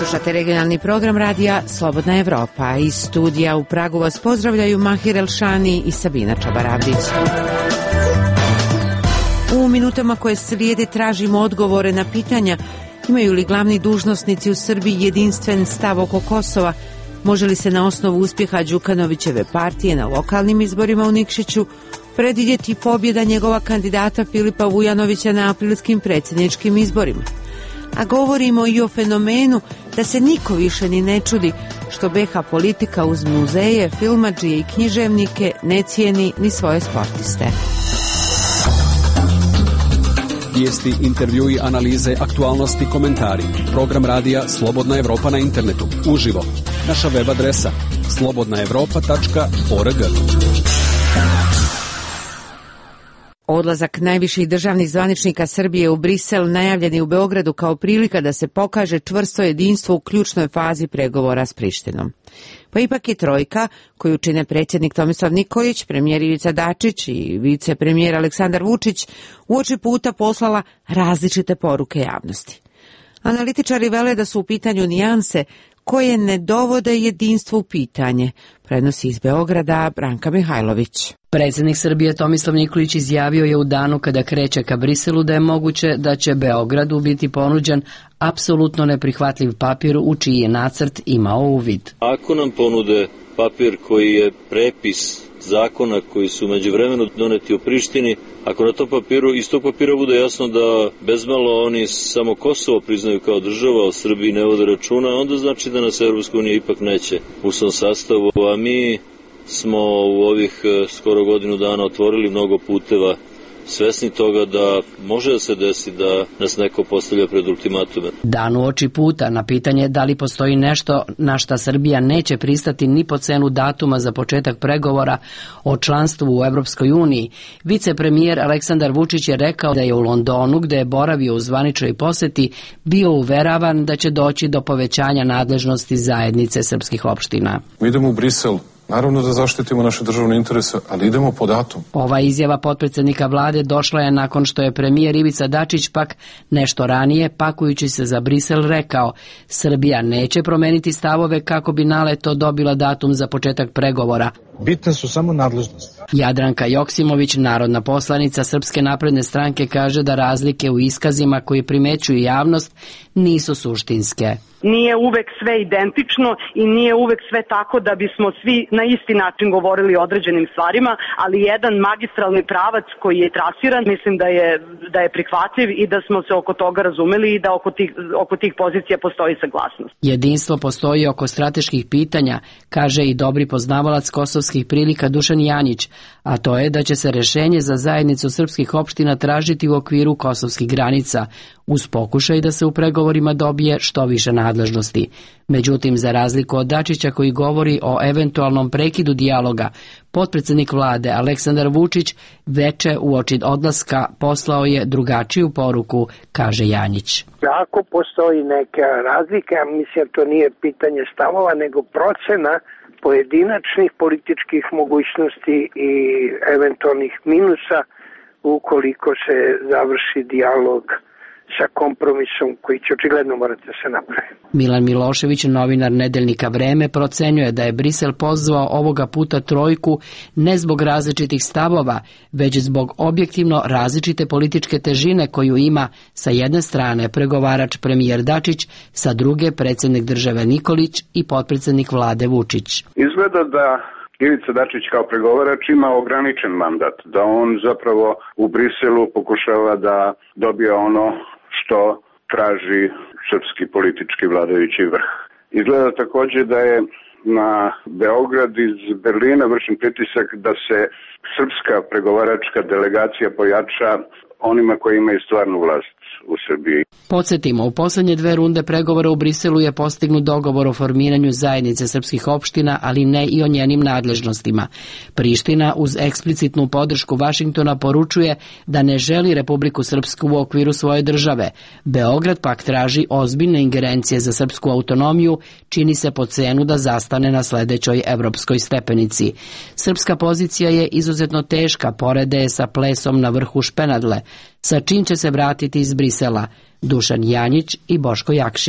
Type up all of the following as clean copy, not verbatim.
Slušate regionalni program radija Slobodna Evropa. Iz studija u Pragu vas pozdravljaju Mahir Elšani i Sabina Čabaravdić. U minutama koje slijede tražimo odgovore na pitanja imaju li glavni dužnosnici u Srbiji jedinstven stav oko Kosova, može li se na osnovu uspjeha Đukanovićeve partije na lokalnim izborima u Nikšiću predvidjeti pobjeda njegova kandidata Filipa Vujanovića na aprilskim predsjedničkim izborima. A govorimo i o fenomenu da se niko više ni ne čudi što BiH politika uz muzeje, filmadžije i književnike ne cijeni ni svoje sportiste. Vijesti, intervjui, analize, aktualnosti, komentari. Program radija Slobodna Evropa na internetu. Uživo. Naša web adresa slobodnaevropa.org. Odlazak najviših državnih zvaničnika Srbije u Brisel najavljen je u Beogradu kao prilika da se pokaže čvrsto jedinstvo u ključnoj fazi pregovora s Prištinom. Pa ipak je trojka, koju čine predsjednik Tomislav Nikolić, premijer Ivica Dačić i vicepremijer Aleksandar Vučić, uoči puta poslala različite poruke javnosti. Analitičari vele da su u pitanju nijanse koje ne dovode jedinstvo u pitanje, prenosi iz Beograda Branka Mihajlović. Predsjednik Srbije Tomislav Nikolić izjavio je u danu kada kreće ka Briselu da je moguće da će Beogradu biti ponuđen apsolutno neprihvatljiv papir u čiji je nacrt imao uvid. Ako nam ponude papir koji je prepis zakona koji su međuvremeno doneti u Prištini, ako na tom papiru, iz tog papira bude jasno da bezmalo oni samo Kosovo priznaju kao država, o Srbiji ne vode računa, onda znači da nas Evropska unija ipak neće u svom sastavu, a mi smo u ovih skoro godinu dana otvorili mnogo puteva, svesni toga da može da se desi da nas neko postavlja pred ultimatume. Dan uoči puta na pitanje da li postoji nešto na šta Srbija neće pristati ni po cenu datuma za početak pregovora o članstvu u Evropskoj uniji, vicepremijer Aleksandar Vučić je rekao da je u Londonu, gde je boravio u zvaničnoj posjeti, bio uveravan da će doći do povećanja nadležnosti zajednice srpskih opština. Mi idemo u Brisel. Naravno da zaštitimo naše državne interese, ali idemo po datum. Ova izjava potpredsjednika vlade došla je nakon što je premijer Ivica Dačić pak nešto ranije, pakujući se za Brisel, rekao: Srbija neće promeniti stavove kako bi naleto dobila datum za početak pregovora. Bitne su samo nadležnosti. Jadranka Joksimović, narodna poslanica Srpske napredne stranke, kaže da razlike u iskazima koji primećuju javnost nisu suštinske. Nije uvek sve identično i nije uvek sve tako da bismo svi na isti način govorili o određenim stvarima, ali jedan magistralni pravac koji je trasiran, mislim da je prihvatljiv i da smo se oko toga razumeli i da oko tih pozicija postoji saglasnost. Jedinstvo postoji oko strateških pitanja, kaže i dobri poznavalac kosovskih prilika Dušan Janjić, a to je da će se rješenje za zajednicu srpskih opština tražiti u okviru kosovskih granica, uz pokušaj da se u pregovorima dobije što više nadležnosti. Međutim, za razliku od Dačića koji govori o eventualnom prekidu dijaloga, potpredsjednik vlade Aleksandar Vučić veče uoči odlaska poslao je drugačiju poruku, kaže Janjić. Ako postoji neka razlika, mislim to nije pitanje stavova, nego procena pojedinačnih političkih mogućnosti i eventualnih minusa ukoliko se završi dijalog sa kompromisom koji će očigledno morati da se napravi. Milan Milošević, novinar nedeljnika Vreme, procenjuje da je Brisel pozvao ovoga puta trojku ne zbog različitih stavova, već zbog objektivno različite političke težine koju ima sa jedne strane pregovarač premijer Dačić, sa druge predsjednik države Nikolić i potpredsjednik vlade Vučić. Izgleda da Ivica Dačić kao pregovarač ima ograničen mandat, da on zapravo u Briselu pokušava da dobije ono što traži srpski politički vladajući vrh. Izgleda također da je na Beograd iz Berlina vršen pritisak da se srpska pregovaračka delegacija pojača onima koji imaju stvarnu vlast u Srbiji. Podsjetimo, u posljednje 2 runde pregovora u Briselu je postignut dogovor o formiranju zajednice srpskih opština, ali ne i o njenim nadležnostima. Priština uz eksplicitnu podršku Vašingtona poručuje da ne želi Republiku Srpsku u okviru svoje države. Beograd pak traži ozbiljne ingerencije za srpsku autonomiju, čini se po cenu da zastane na sljedećoj evropskoj stepenici. Srpska pozicija je izuzetno teška, porede je sa plesom na vrhu špenadle, sa čim će se vratiti iz Brisela Dušan Janjić i Boško Jakšić.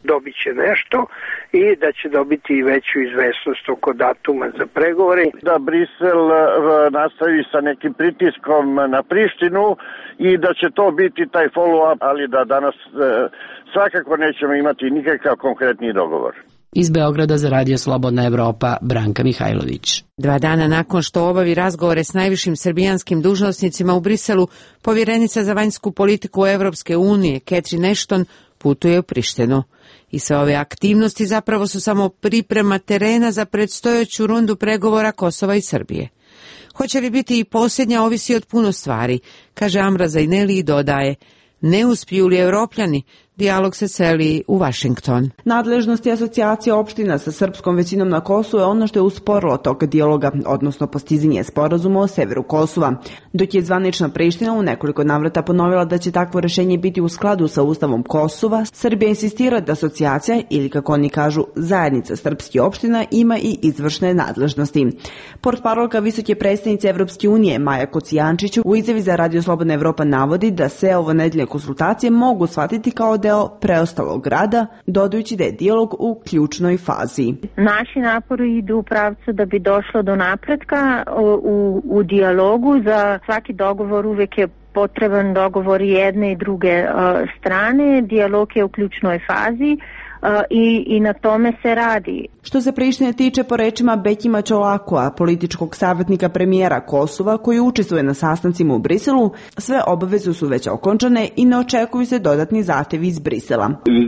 dobit će nešto i da će dobiti i veću izvesnost oko datuma za pregovore. Da Brisel nastavi sa nekim pritiskom na Prištinu i da će to biti taj follow-up, ali da danas svakako nećemo imati nikakav konkretni dogovor. Iz Beograda za Radio Slobodna Evropa, Branka Mihajlović. 2 dana nakon što obavi razgovore s najvišim srbijanskim dužnosnicima u Briselu, povjerenica za vanjsku politiku Evropske unije, Catherine Ashton, putuje u Prištinu. I sve ove aktivnosti zapravo su samo priprema terena za predstojeću rundu pregovora Kosova i Srbije. Hoće li biti i posljednja ovisi od puno stvari, kaže Amra Zaineli i dodaje, ne uspiju li Evropljani, dijalog se seli u Vašington. Nadležnosti asocijacije opština sa srpskom većinom na Kosovu je ono što je usporilo tok dijaloga, odnosno postizanje sporazuma o severu Kosova. Dok je zvanična Priština u nekoliko navrata ponovila da će takvo rešenje biti u skladu sa Ustavom Kosova, Srbija insistira da asocijacija, ili kako oni kažu zajednica srpskih opština, ima i izvršne nadležnosti. Portparolka visoke predstavnice Evropske unije Maja Kocijančić u izjavi za Radio Slobodna Evropa navodi da se ovo nedeljne konsultacije mogu shvatiti kao deo preostalog rada, dodajući da je dijalog u ključnoj fazi. Naši napori idu u pravcu da bi došlo do napretka u dijalogu. Za svaki dogovor uvijek je potreban dogovor jedne i druge strane. Dijalog je u ključnoj fazi. I na tome se radi. Što se Prištine tiče, po rečima Bekima Čolakova, političkog savjetnika premijera Kosova koji učestvuje na sastancima u Briselu, sve obaveze su već okončane i ne očekuju se dodatni zahtevi iz Brisela.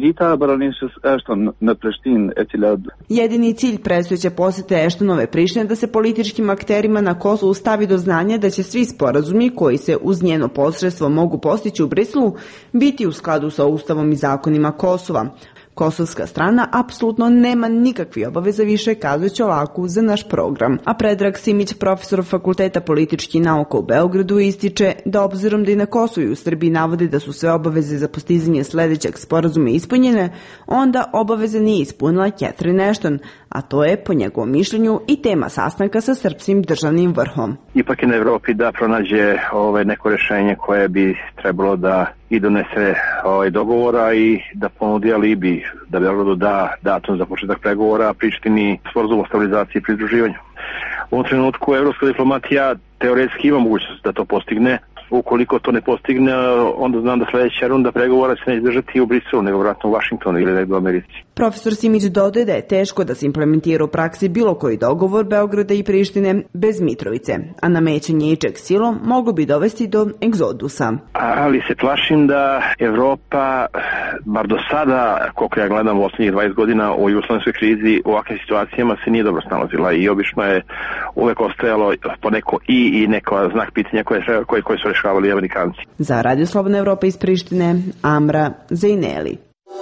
Jedini cilj predstojeće posete Ashtonove Prištine da se političkim akterima na Kosovu stavi do znanja da će svi sporazumi koji se uz njeno posredstvo mogu postići u Briselu biti u skladu sa Ustavom i zakonima Kosova. Kosovska strana apsolutno nema nikakve obaveze više, kazuje Čolaku za naš program. A Predrag Simić, profesor Fakulteta političkih nauka u Beogradu, ističe da obzirom da i na Kosovu i u Srbiji navode da su sve obaveze za postizanje sledećeg sporazuma ispunjene, onda obaveze nije ispunila Catherine Ashton, a to je po njegovom mišljenju i tema sastanka sa srpskim državnim vrhom. Ipak je na Evropi da pronađe neko rešenje koje bi trebalo da i donese dogovora i da ponudi alibi da Beogradu da datum za početak pregovora, Prištini sporazum o stabilizaciji i pridruživanju. U ovom trenutku evropska diplomatija teoretski ima mogućnost da to postigne. Ukoliko to ne postigne, onda znam da sledeća runda pregovora se neće držati u Briselu, nego vratno u Vašingtonu ili negdje u Americi. Profesor Simić dodaje da je teško da se implementira u praksi bilo koji dogovor Beograda i Prištine bez Mitrovice, a namećanje ičeg silom moglo bi dovesti do egzodusa. Ali se plašim da Evropa, bar do sada, koliko ja gledam u osnovnih 20 godina u jugoslovenskoj krizi, u ovakvim situacijama se nije dobro snalazila i obično je uvek ostajalo po neko i neko znak pitanja koje su rešavali Amerikanci. Za Radio Slobodna Evropa iz Prištine, Amra Zaineli.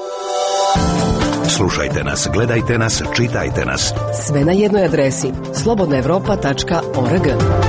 Slušajte nas, gledajte nas, čitajte nas. Sve na jednoj adresi slobodnaevropa.org.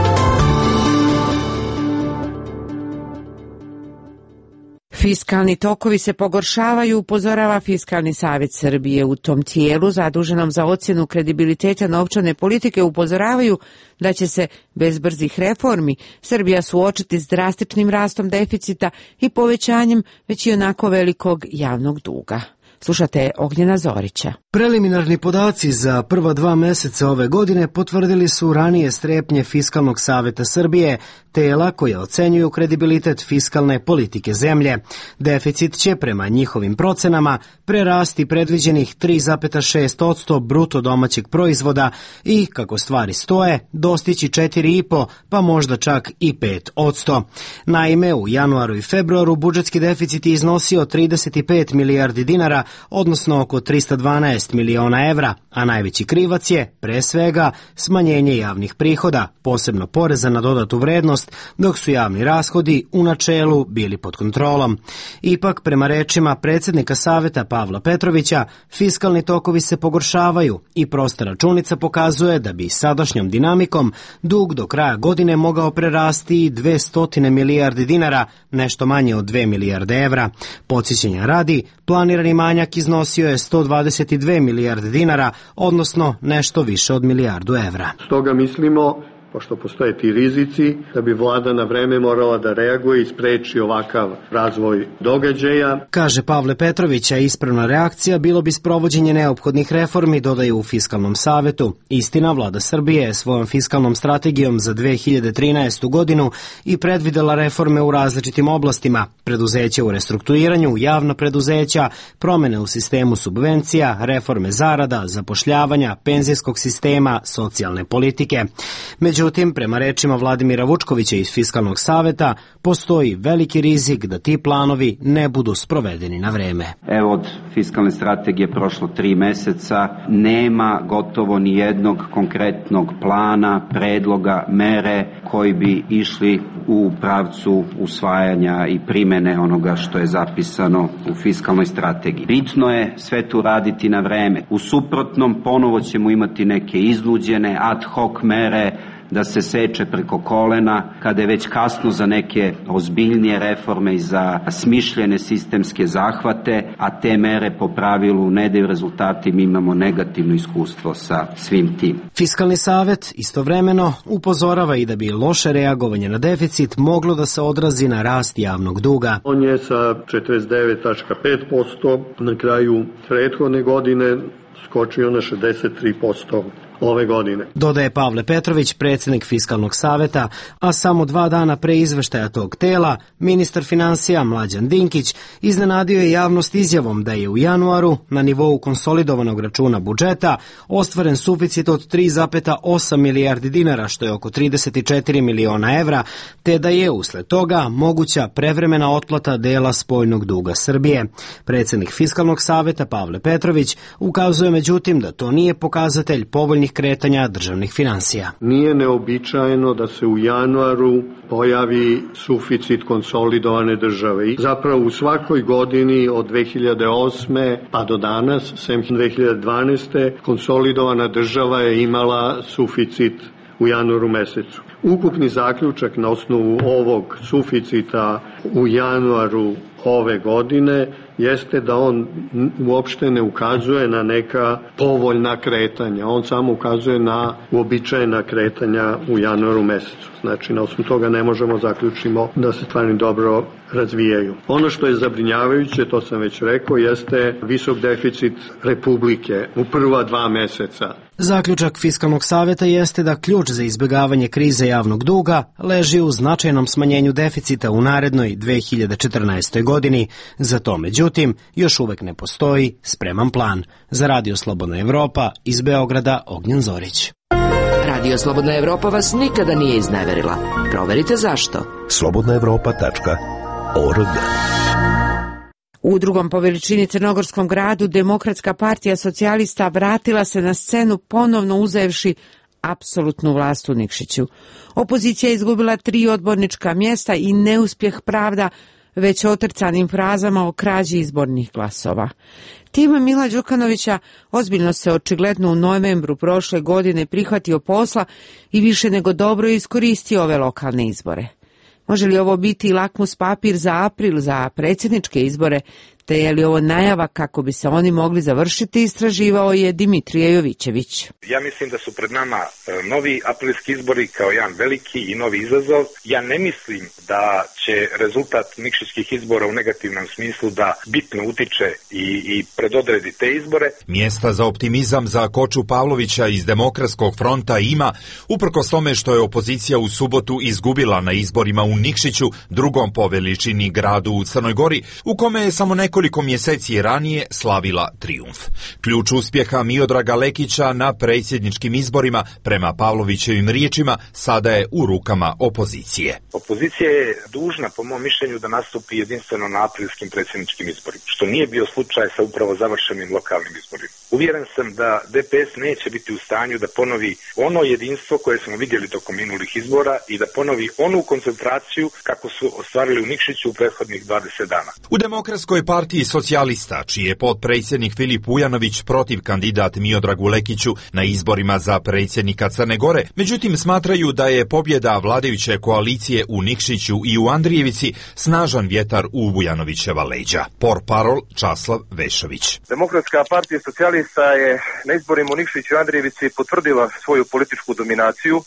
Fiskalni tokovi se pogoršavaju, upozorava Fiskalni savjet Srbije. U tom tijelu, zaduženom za ocjenu kredibiliteta novčane politike, upozoravaju da će se bez brzih reformi Srbija suočiti s drastičnim rastom deficita i povećanjem već i onako velikog javnog duga. Slušate Ognjena Zorića. Preliminarni podaci za prva 2 meseca ove godine potvrdili su ranije strepnje Fiskalnog savjeta Srbije, tela koje ocenjuju kredibilitet fiskalne politike zemlje. Deficit će prema njihovim procenama prerasti predviđenih 3,6% bruto domaćeg proizvoda i, kako stvari stoje, dostići 4,5, pa možda čak i 5%. Naime, u januaru i februaru budžetski deficit je iznosio 35 milijardi dinara, odnosno oko 312 miliona evra, a najveći krivac je, pre svega, smanjenje javnih prihoda, posebno poreza na dodatu vrednost, dok su javni rashodi u načelu bili pod kontrolom. Ipak, prema rečima predsjednika Saveta Pavla Petrovića, fiskalni tokovi se pogoršavaju i prosta računica pokazuje da bi sadašnjom dinamikom dug do kraja godine mogao prerasti 200 milijardi dinara, nešto manje od 2 milijarde evra. Podsjećanja radi, planirani manjak iznosio je 122 milijarde dinara, odnosno nešto više od milijardu evra. Stoga mislimo pošto postoje ti rizici, da bi vlada na vreme morala da reaguje i spreči ovakav razvoj događaja. Kaže Pavle Petrović, a ispravna reakcija bilo bi sprovođenje neophodnih reformi, dodaju u Fiskalnom savetu. Istina, vlada Srbije je svojom fiskalnom strategijom za 2013. godinu i predvidela reforme u različitim oblastima, preduzeća u restrukturiranju, javna preduzeća, promene u sistemu subvencija, reforme zarada, zapošljavanja, penzijskog sistema, socijalne politike. Međutim, prema rečima Vladimira Vučkovića iz Fiskalnog saveta, postoji veliki rizik da ti planovi ne budu sprovedeni na vreme. Evo, od fiskalne strategije prošlo 3 meseca, nema gotovo ni jednog konkretnog plana, predloga, mere koji bi išli u pravcu usvajanja i primene onoga što je zapisano u fiskalnoj strategiji. Bitno je sve tu raditi na vreme. U suprotnom, ponovo ćemo imati neke iznuđene ad hoc mere da se seče preko kolena kada je već kasno za neke ozbiljnije reforme i za smišljene sistemske zahvate, a te mere po pravilu ne daju rezultati, mi imamo negativno iskustvo sa svim tim. Fiskalni savet istovremeno upozorava i da bi loše reagovanje na deficit moglo da se odrazi na rast javnog duga. On je sa 49,5% na kraju prethodne godine skočio na 63% ove godine. Dodaje Pavle Petrović, predsjednik Fiskalnog saveta, a samo 2 dana pre izveštaja tog tela, ministar finansija Mlađan Dinkić iznenadio je javnost izjavom da je u januaru na nivou konsolidovanog računa budžeta ostvaren suficit od 3,8 milijardi dinara, što je oko 34 miliona evra, te da je usled toga moguća prevremena otplata dela spoljnog duga Srbije. Predsjednik Fiskalnog saveta Pavle Petrović ukazuje međutim da to nije pokazatelj povoljnih kretanja državnih finansija. Nije neobičajeno da se u januaru pojavi suficit konsolidovane države. I zapravo u svakoj godini od 2008. pa do danas, sem 2012. konsolidovana država je imala suficit u januaru mesecu. Ukupni zaključak na osnovu ovog suficita u januaru ove godine jeste da on uopšte ne ukazuje na neka povoljna kretanja. On samo ukazuje na uobičajena kretanja u januaru mesecu. Znači, na osnovu toga ne možemo zaključimo da se stvari dobro razvijaju. Ono što je zabrinjavajuće, to sam već rekao, jeste visok deficit Republike u prva 2 meseca. Zaključak Fiskalnog saveta jeste da ključ za izbjegavanje krize javnog duga leži u značajnom smanjenju deficita u narednoj 2014. godini. Za to, međutim, još uvek ne postoji spreman plan. Za Radio Slobodna Evropa iz Beograda, Ognjen Zorić. Radio Slobodna Evropa vas nikada nije izneverila. Proverite zašto. slobodnaevropa.org. U drugom po veličini crnogorskom gradu Demokratska partija socijalista vratila se na scenu ponovno uzevši apsolutnu vlast u Nikšiću. Opozicija je izgubila 3 odbornička mjesta i neuspjeh pravda već otrcanim frazama o krađi izbornih glasova. Tim Mila Đukanovića ozbiljno se očigledno u novembru prošle godine prihvatio posla i više nego dobro iskoristio ove lokalne izbore. Može li ovo biti lakmus papir za april za predsjedničke izbore, te je li ovo najava kako bi se oni mogli završiti, istraživao je Dimitrije Jovićević. Ja mislim da su pred nama novi aprilski izbori kao jedan veliki i novi izazov. Ja ne mislim da će rezultat nikšićkih izbora u negativnom smislu da bitno utiče i predodredi te izbore. Mjesta za optimizam za Koču Pavlovića iz Demokratskog fronta ima, uprkos tome što je opozicija u subotu izgubila na izborima u Nikšiću, drugom po veličini gradu u Crnoj Gori, u kome je samo nekoliko mjeseci ranije slavila trijumf. Ključ uspjeha Miodraga Lekića na predsjedničkim izborima, prema Pavlovićevim riječima, sada je u rukama opozicije. Opozicija je dužna, po mom mišljenju, da nastupi jedinstveno na aprilskim predsjedničkim izborima, što nije bio slučaj sa upravo završenim lokalnim izborima. Uvjeren sam da DPS neće biti u stanju da ponovi ono jedinstvo koje smo vidjeli tokom minulih izbora i da ponovi onu koncentraciju kako su ostvarili u Nikšiću u prethodnih 20 dana. U Demokratskoj partiji socijalista, čiji je potpredsjednik Filip Ujanović protiv kandidat Miodragu Lekiću na izborima za predsjednika Crne Gore, međutim smatraju da je pobjeda vladajuće koalicije u Nikšiću i u Andrijevici snažan vjetar u Vujanovićeva leđa. Portparol Časlav Vešović. Demokratska partija socijalista je na izborima u Nikšiću i Andrijevici potvrdila svoju političku dominaciju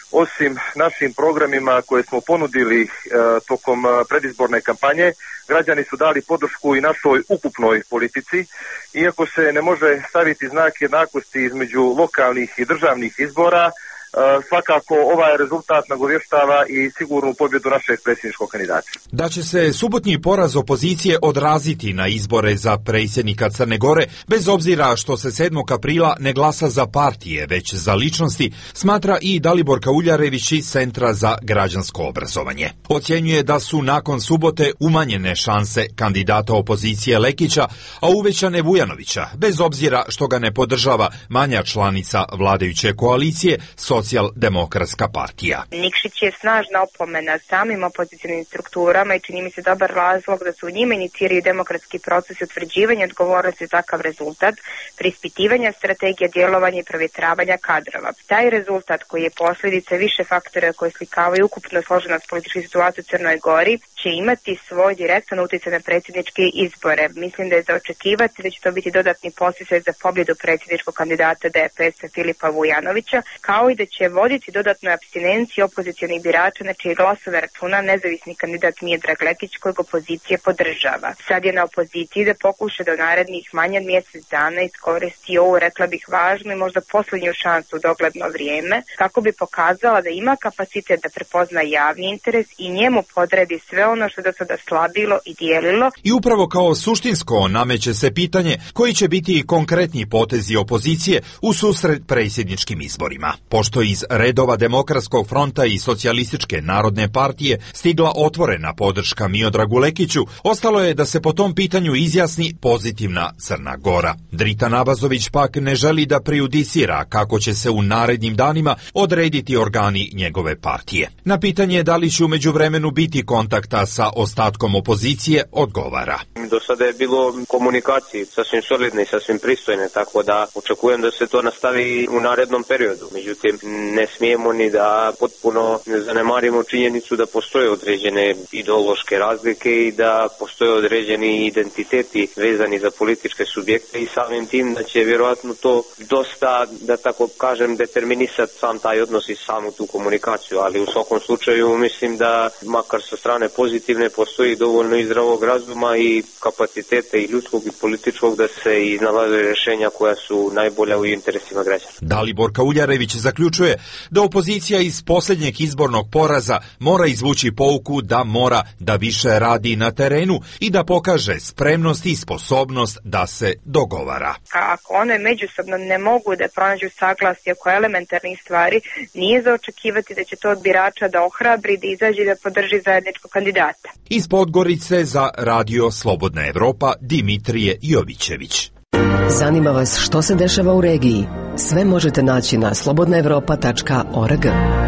osim našim programima koje smo ponudili tokom predizborne kampanje, građani su dali podršku i našoj ukupnoj politici. Iako se ne može staviti znak jednakosti između lokalnih i državnih izbora, svakako ovaj rezultat nagovještava i sigurnu pobjedu našeg predsjedničkog kandidata. Da će se subotnji poraz opozicije odraziti na izbore za predsjednika Crne Gore, bez obzira što se 7. aprila ne glasa za partije, već za ličnosti, smatra i Dalibor Kauljarević iz Centra za građansko obrazovanje. Ocjenjuje da su nakon subote umanjene šanse kandidata opozicije Lekića, a uvećane Vujanovića, bez obzira što ga ne podržava manja članica vladajuće koalicije, Socijaldemokratska partija. Nikšić je snažna opomena samim opozicionim strukturama i čini mi se dobar razlog da su u njima iniciraju demokratski proces utvrđivanja odgovornosti za takav rezultat, preispitivanja strategija djelovanja i provjetravanja kadrova. Taj rezultat koji je posljedica više faktora koji slikavaju ukupno složenost političke situacije u Crnoj Gori će imati svoj direktan utjecaj na predsjedničke izbore. Mislim da je za očekivati da će to biti dodatni podsticaj za pobjedu predsjedničkog kandidata DPS-a Filipa Vujanovića, kao i da će voditi dodatnu apstinenciju opozicionih birača na čije glasove računa nezavisni kandidat Miodrag Lekić kojeg opozicija podržava. Sad je na opoziciji da pokuša da u narednih manje od mjesec dana iskoristi ovu, rekla bih, važnu i možda posljednju šansu u dogledno vrijeme kako bi pokazala da ima kapacitet da prepozna javni interes i njemu podredi sve ono što je do sada slabilo i dijelilo. I upravo kao suštinsko nameće se pitanje koji će biti konkretni potezi opozicije u susret predsjedničkim izborima. Pošto iz redova Demokratskog fronta i Socijalističke narodne partije stigla otvorena podrška Miodragu Lekiću, ostalo je da se po tom pitanju izjasni pozitivna Crna Gora. Dritan Abazović pak ne želi da prejudicira kako će se u narednim danima odrediti organi njegove partije. Na pitanje da li će u međuvremenu biti kontakta sa ostatkom opozicije, odgovara. Do sada je bilo komunikacije sasvim solidne i sasvim pristojne, tako da očekujem da se to nastavi u narednom periodu. Međutim, ne smijemo ni da potpuno zanemarimo činjenicu da postoje određene ideološke razlike i da postoje određeni identiteti vezani za političke subjekte i samim tim da će vjerojatno to dosta, da tako kažem, determinisati sam taj odnos i samu tu komunikaciju, ali u svakom slučaju mislim da makar sa strane pozitivne postoji dovoljno i zdravog razuma i kapaciteta i ljudskog i političkog da se iznalaze rješenja koja su najbolja u interesima građana. Dalibor Kauljarević zaključuje da opozicija iz posljednjeg izbornog poraza mora izvući pouku da mora da više radi na terenu i da pokaže spremnost i sposobnost da se dogovara. Ako one međusobno ne mogu da pronađu saglasje oko elementarnih stvari, nije za očekivati da će to od birača da ohrabri, da izađe i da podrži zajedničkog kandidata. Iz Podgorice za Radio Slobodna Evropa Dimitrije Jovićević. Zanima vas što se dešava u regiji? Sve možete naći na slobodnaevropa.org.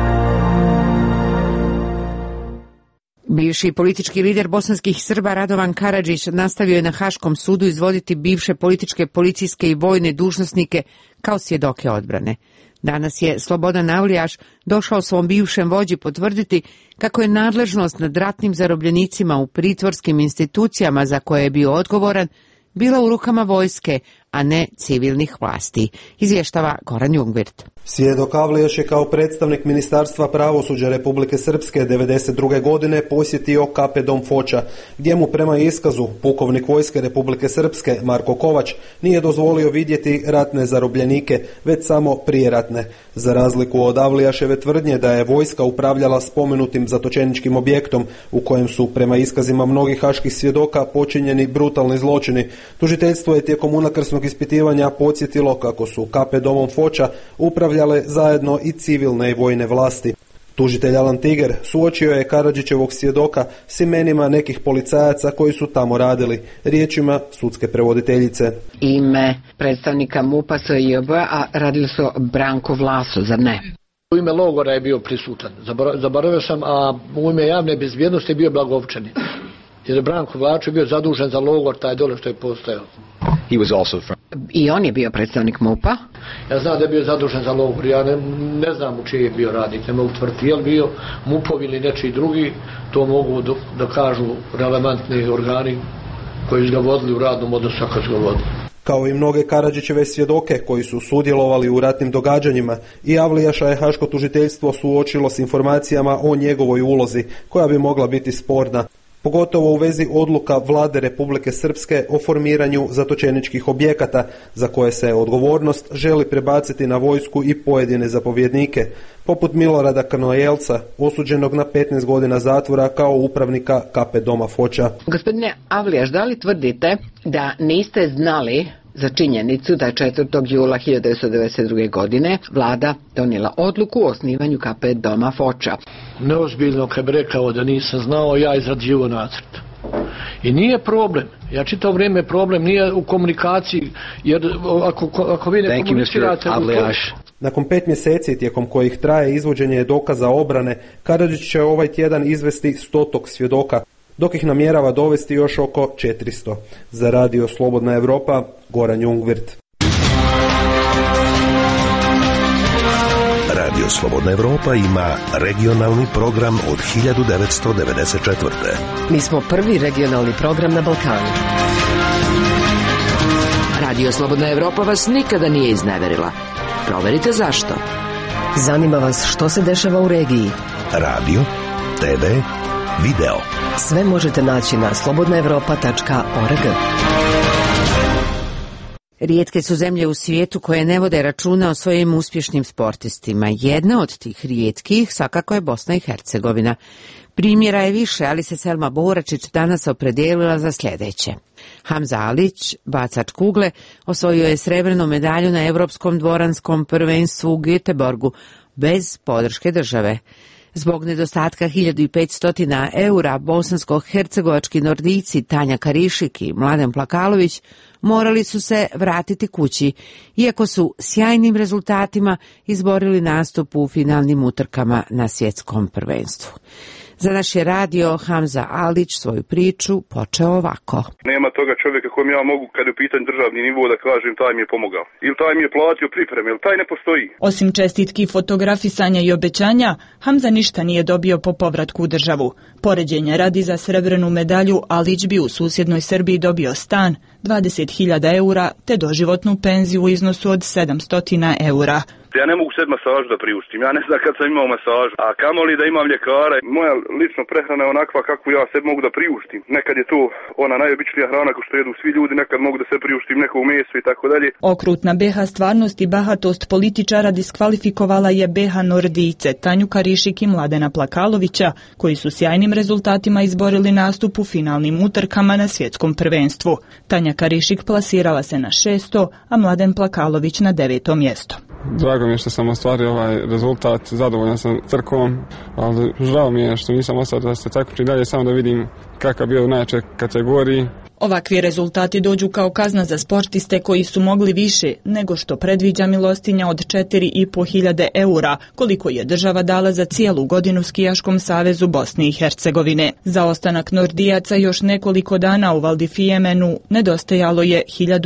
Bivši politički lider bosanskih Srba Radovan Karadžić nastavio je na Haškom sudu izvoditi bivše političke, policijske i vojne dužnosnike kao svjedoke odbrane. Danas je Slobodan Avlijaš došao svom bivšem vođi potvrditi kako je nadležnost nad ratnim zarobljenicima u pritvorskim institucijama za koje je bio odgovoran bila u rukama vojske, a ne civilnih vlasti, izvještava Goran Jungvirt. Svjedok Avlijaš je kao predstavnik Ministarstva pravosuđa Republike Srpske 1992. godine posjetio KP Dom Foča, gdje mu prema iskazu pukovnik vojske Republike Srpske Marko Kovač nije dozvolio vidjeti ratne zarobljenike, već samo prijeratne. Za razliku od Avlijaševe tvrdnje da je vojska upravljala spomenutim zatočeničkim objektom u kojem su prema iskazima mnogih haških svjedoka počinjeni brutalni zločini, tužiteljstvo je tijekom unakrsnog ispitivanja podsjetilo kako su KP Domom Foča upravljale zajedno i civilne i vojne vlasti. Tužitelj Alan Tiger suočio je Karadžićevog svjedoka s imenima nekih policajaca koji su tamo radili, riječima sudske prevoditeljice. Ime predstavnika MUP-a SJB, a radili su Branko Vlaso, zar ne? U ime logora je bio prisutan, zaboravio sam, a u ime javne bezbjednosti je bio Blagovčanin. Jer je Branko Vlačo bio zadužen za logor, taj dole što je postojao. I on je bio predstavnik MUP-a? Ja znam da je bio zadužen za logor, ja ne znam u čiji je bio radnik, ne mogu tvrditi, je li bio MUP-ov ili nečiji drugi, to mogu da kažu relevantni organi koji su ga vodili u radnom odnosu, ako su ga vodili. Kao i mnoge Karadžićeve svjedoke koji su sudjelovali u ratnim događanjima, i Avlijaša je haško tužiteljstvo suočilo s informacijama o njegovoj ulozi, koja bi mogla biti sporna, pogotovo u vezi odluka vlade Republike Srpske o formiranju zatočeničkih objekata, za koje se odgovornost želi prebaciti na vojsku i pojedine zapovjednike, poput Milorada Krnojelca, osuđenog na 15 godina zatvora kao upravnika KP Doma Foča. Gospodine Avlijaš, da li tvrdite da niste znali za činjenicu da je 4. jula 1992. godine vlada donijela odluku o osnivanju KP Doma Foča? Neozbiljno kad bi rekao da nisam znao, ja izrađivao nacrt. I nije problem. Ja čitao vrijeme problem nije u komunikaciji, jer ako vi ne komunicirate... Nakon 5 mjeseci tijekom kojih traje izvođenje dokaza obrane, Karadžić će ovaj tjedan izvesti 100. svjedoka, dok ih namjerava dovesti još oko 400. Za Radio Slobodna Evropa, Goran Jungwirth. Radio Slobodna Evropa ima regionalni program od 1994. Mi smo prvi regionalni program na Balkanu. Radio Slobodna Evropa vas nikada nije izneverila. Proverite zašto. Zanima vas što se dešava u regiji. Radio, TV, video. Sve možete naći na slobodnaevropa.org. Rijetke su zemlje u svijetu koje ne vode računa o svojim uspješnim sportistima. Jedna od tih rijetkih svakako je Bosna i Hercegovina. Primjera je više, ali se Selma Boračić danas opredijelila za sljedeće. Hamza Alić, bacač kugle, osvojio je srebrnu medalju na Europskom dvoranskom prvenstvu u Göteborgu bez podrške države. Zbog nedostatka 1500 eura, bosansko-hercegovački Nordijci Tanja Karišik i Mladen Plakalović morali su se vratiti kući, iako su sjajnim rezultatima izborili nastup u finalnim utrkama na svjetskom prvenstvu. Za naš je radio Hamza Alić svoju priču počeo ovako. Nema toga čovjeka kojem ja mogu, kad je u pitanju državni nivo, da kažem taj mi je pomogao. Ili taj mi je platio pripreme, ili taj ne postoji. Osim čestitki, fotografisanja i obećanja, Hamza ništa nije dobio po povratku u državu. Poređenja radi, za srebrnu medalju Alić bi u susjednoj Srbiji dobio stan, 20.000 eura te doživotnu penziju u iznosu od 700 eura. Ja ne mogu sad masažu da priuštim, ja ne znam kad sam imao masažu, a kamoli da imam ljekara. Moja lična prehrana je onakva kakvu ja sad mogu da priuštim. Nekad je to ona najobičnija hrana ko što jedu svi ljudi, nekad mogu da se priuštim neko meso i tako dalje. Okrutna BH stvarnost i bahatost političara diskvalifikovala je BH Nordijce Tanju Karišik i Mladena Plakalovića, koji su sjajnim rezultatima izborili nastup u finalnim utrkama na svjetskom prvenstvu. Tanja Karišik plasirala se na 6. a Mladen Plakalović na 9. mjesto. Drago mi je što sam ostvario ovaj rezultat, zadovoljan sam trkom, ali žao mi je što nisam ostao da se takmičim dalje, samo da vidim kakav bio u najjačoj kategoriji. Ovakvi rezultati dođu kao kazna za sportiste koji su mogli više nego što predviđa milostinja od 4.500 eura, koliko je država dala za cijelu godinu Skijaškom savezu Bosne i Hercegovine. Za ostanak Nordijaca još nekoliko dana u Valdifijemenu nedostajalo je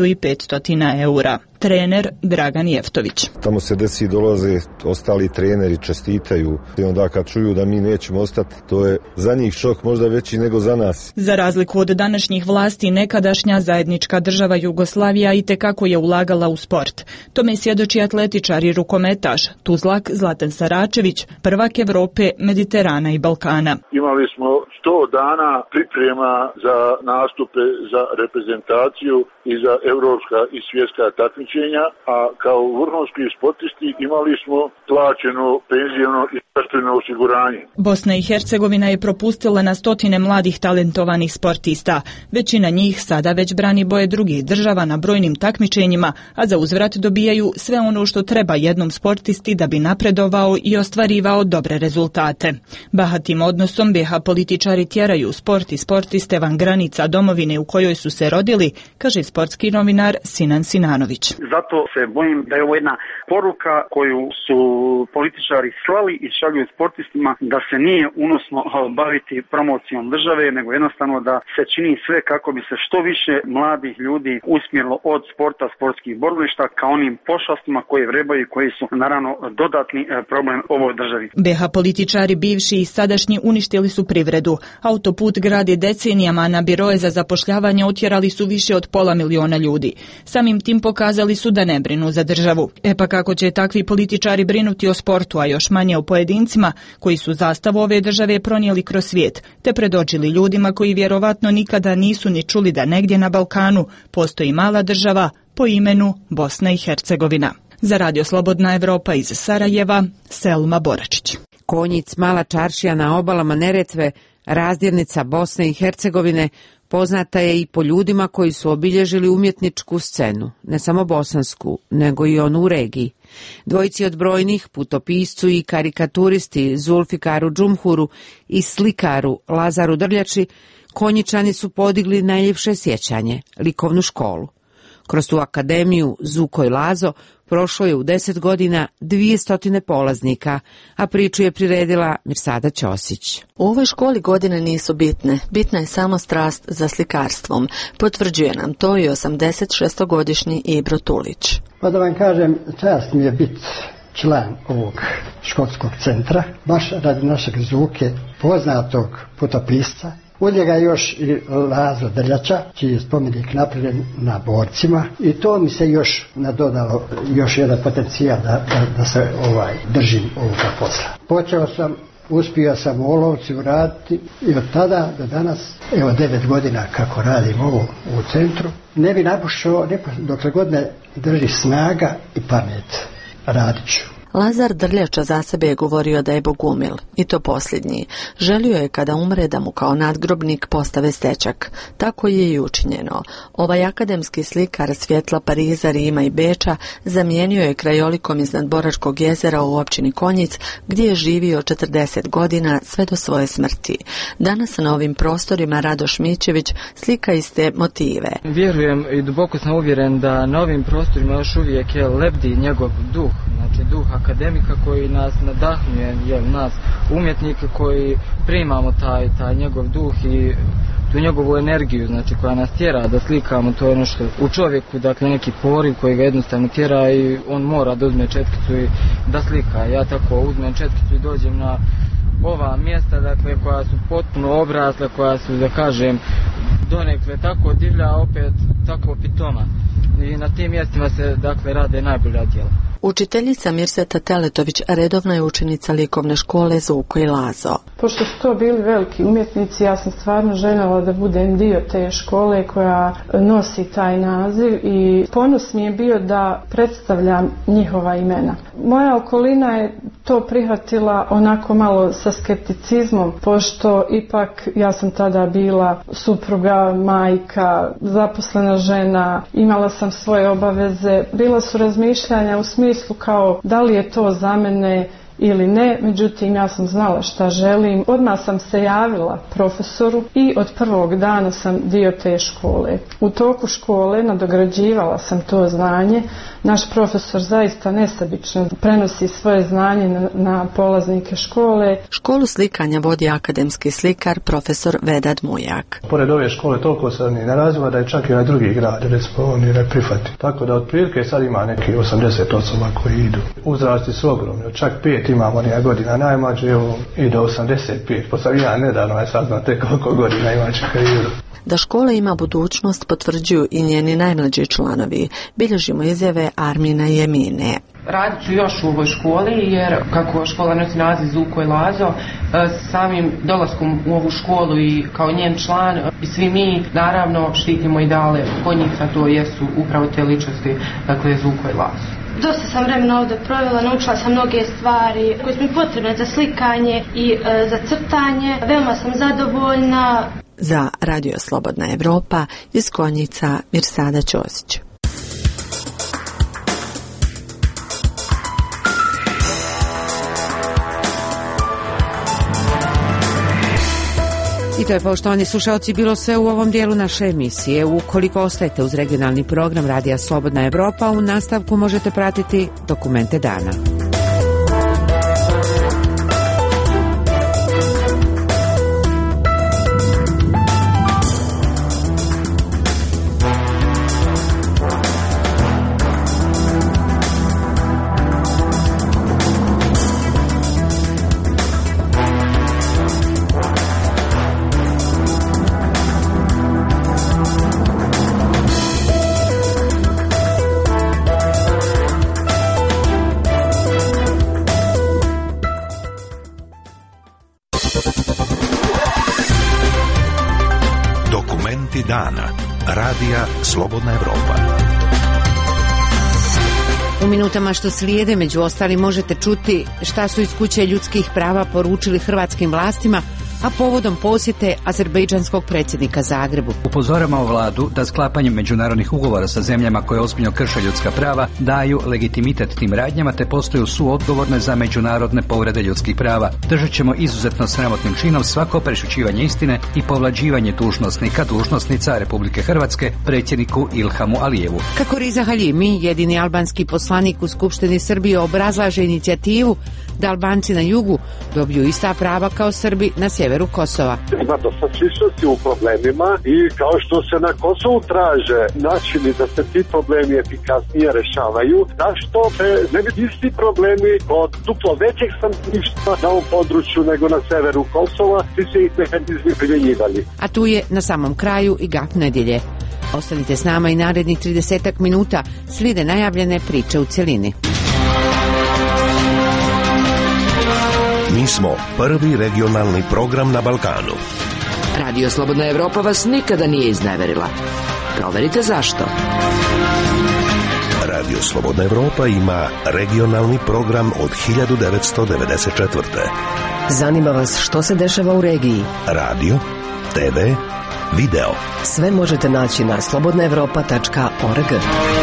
1.500 eura. Trener Dragan Jeftović. Tamo se desi, dolaze ostali treneri, čestitaju i onda kad čuju da mi nećemo ostati, to je za njih šok možda veći nego za nas. Za razliku od današnjih vlasti, nekadašnja zajednička država Jugoslavija itekako je ulagala u sport. Tome svjedoči atletičar i rukometaš Tuzlak Zlatan Saračević, prvak Evrope, Mediterana i Balkana. Imali smo 100 dana priprema za nastupe za reprezentaciju i za evropska i svjetska takmičenja, a kao vrhunski sportisti imali smo plaćeno penzijno i zdravstveno osiguranje. Bosna i Hercegovina je propustila na stotine mladih talentovanih sportista. Većina njih sada već brani boje drugih država na brojnim takmičenjima, a za uzvrat dobijaju sve ono što treba jednom sportisti da bi napredovao i ostvarivao dobre rezultate. Bahatim odnosom BH političari tjeraju sport i sportiste van granica domovine u kojoj su se rodili, kaže sportski novinar Sinan Sinanović. Zato se bojim da je ovo jedna poruka koju su političari slali i šalju sportistima da se nije unosno baviti promocijom države, nego jednostavno da se čini sve kako bi se što više mladih ljudi usmjerilo od sporta, sportskih borilišta ka onim pošastima koje vrebaju i koji su naravno dodatni problem ovoj državi. BH političari bivši i sadašnji uništili su privredu. Autoput gradi decenijama, na biroje za zapošljavanje otjerali su više od 500.000 ljudi. Samim tim pokazali su da ne brinu za državu. Pa kako će takvi političari brinuti o sportu, a još manje o pojedincima koji su zastavu ove države pronijeli kroz svijet, te predočili ljudima koji vjerovatno nikada nisu ni čuli da negdje na Balkanu postoji mala država po imenu Bosna i Hercegovina. Za Radio Slobodna Evropa iz Sarajeva, Selma Boračić. Konjic, mala čaršija na obalama Neretve, razdjelnica Bosne i Hercegovine, poznata je i po ljudima koji su obilježili umjetničku scenu, ne samo bosansku, nego i onu u regiji. Dvojici od brojnih, putopiscu i karikaturisti Zulfikaru Džumhuru i slikaru Lazaru Drljači, Konjičani su podigli najljepše sjećanje, likovnu školu. Kroz tu akademiju Zuko i Lazo prošlo je u 10 godina 200 polaznika, a priču je priredila Mirsada Ćosić. U ovoj školi godine nisu bitne, bitna je samo strast za slikarstvom. Potvrđuje nam to i 86-godišnji Ibro Tulić. Pa da vam kažem, čast mi je biti član ovog školskog centra, baš radi našeg Zuke, poznatog putopisca. Od njega još i Lazo Drljača, čiji je spomenik napravljen na Borcima, i to mi se još nadodalo, još jedan potencijal da se držim ovoga posla. Uspio sam u Olovci uraditi i od tada do danas, evo 9 godina kako radim ovo u centru, ne bi napušao dokle god ne drži snaga i pamet. Radit ću. Lazar Drljača za sebe je govorio da je bogumil, i to posljednji. Želio je kada umre da mu kao nadgrobnik postave stečak. Tako je i učinjeno. Ovaj akademski slikar svjetla Pariza, Rima i Beča zamijenio je krajolikom iznad Boračkog jezera u općini Konjic, gdje je živio 40 godina sve do svoje smrti. Danas na ovim prostorima Radoš Mićević slika iste motive. Vjerujem i duboko sam uvjeren da na ovim prostorima još uvijek lebdi njegov duh, znači duh akademika koji nas nadahnjuje, nas umjetnike koji primamo taj njegov duh i tu njegovu energiju, znači koja nas tjera da slikamo. To je ono što u čovjeku, dakle neki poriv koji ga jednostavno tjera i on mora da uzme četkicu i da slika. Ja tako uzmem četkicu i dođem na ova mjesta, dakle koja su potpuno obrasla, koja su, da kažem, donekle tako divlja, opet tako pitoma. I na tim mjestima se, dakle, rade najbolja djela. Učiteljica Mirseta Teletović redovna je učenica likovne škole Zuko i Lazo. Pošto su to bili veliki umjetnici, ja sam stvarno željela da budem dio te škole koja nosi taj naziv i ponos mi je bio da predstavljam njihova imena. Moja okolina je to prihvatila onako malo sa skepticizmom, pošto ipak ja sam tada bila supruga, majka, zaposlena žena, imala sam svoje obaveze, bila su razmišljanja u smislu kao da li je to za mene ili ne, međutim ja sam znala šta želim. Odmah sam se javila profesoru i od prvog dana sam dio te škole. U toku škole nadograđivala sam to znanje. Naš profesor zaista nesebično prenosi svoje znanje na polaznike škole. Školu slikanja vodi akademski slikar profesor Vedad Mujak. Pored ove škole toliko sam ni narazila da je čak i onaj drugi grad, recimo on ne prihvati. Tako da otprilike sad ima neki 80 osoba koji idu. Uzrasti su ogromni, čak 5 imamo nija godina, najmlađe i do 85. Pa sam ja nedavno saznao te koliko godina ima karijeru. Da škola ima budućnost potvrđuju i njeni najmlađi članovi. Bilježimo izjave Armina i Emine. Radit ću još u ovoj školi jer kako škola nosi naziv Zuko i Lazo, samim dolaskom u ovu školu i kao njen član i svi mi naravno štitimo ideale Konjica, to jesu upravo te ličnosti, dakle Zuko i Lazo. Dosta sam vremena ovdje provela, naučila sam mnoge stvari koje su mi potrebne za slikanje i za crtanje. Veoma sam zadovoljna. Za Radio Slobodna Evropa iz Konjica Mirsada Ćosić. I to je, poštovani slušalci, bilo sve u ovom dijelu naše emisije. Ukoliko ostajete uz regionalni program Radija Slobodna Evropa, u nastavku možete pratiti dokumente dana. Dana. Radija Slobodna Evropa. U minutama što slijede, među ostalim, možete čuti šta su iz Kuće ljudskih prava poručili hrvatskim vlastima, a povodom posjete azerbejdžanskog predsjednika Zagrebu. Upozoravamo vladu da sklapanjem međunarodnih ugovora sa zemljama koje ozbiljno krše ljudska prava daju legitimitet tim radnjama te postaju suodgovorne za međunarodne povrede ljudskih prava. Držat ćemo izuzetno sramotnim činom svako prešućivanje istine i povlađivanje dužnosnica Republike Hrvatske predsjedniku Ilhamu Alijevu. Kako Riza Haljimi, jedini albanski poslanik u Skupštini Srbije, obrazlaže inicijativu da Albanci na jugu dobiju ista prava kao Srbi na sjeveru Kosova. Ima dosta sličnosti u problemima i kao što se na Kosovu traže načini da se ti problemi efikasnije rešavaju, zašto ne bi isti problemi kod duplo većeg stanovništva na ovom području nego na severu Kosova, ti se ih mehanizmi primjenjivali. A tu je na samom kraju i GAP nedjelje. Ostanite s nama i narednih 30 minuta, slijede najavljene priče u cjelini. Mi smo prvi regionalni program na Balkanu. Radio Slobodna Evropa vas nikada nije izneverila. Proverite zašto. Radio Slobodna Evropa ima regionalni program od 1994. Zanima vas što se dešava u regiji? Radio, TV, video. Sve možete naći na slobodnaevropa.org.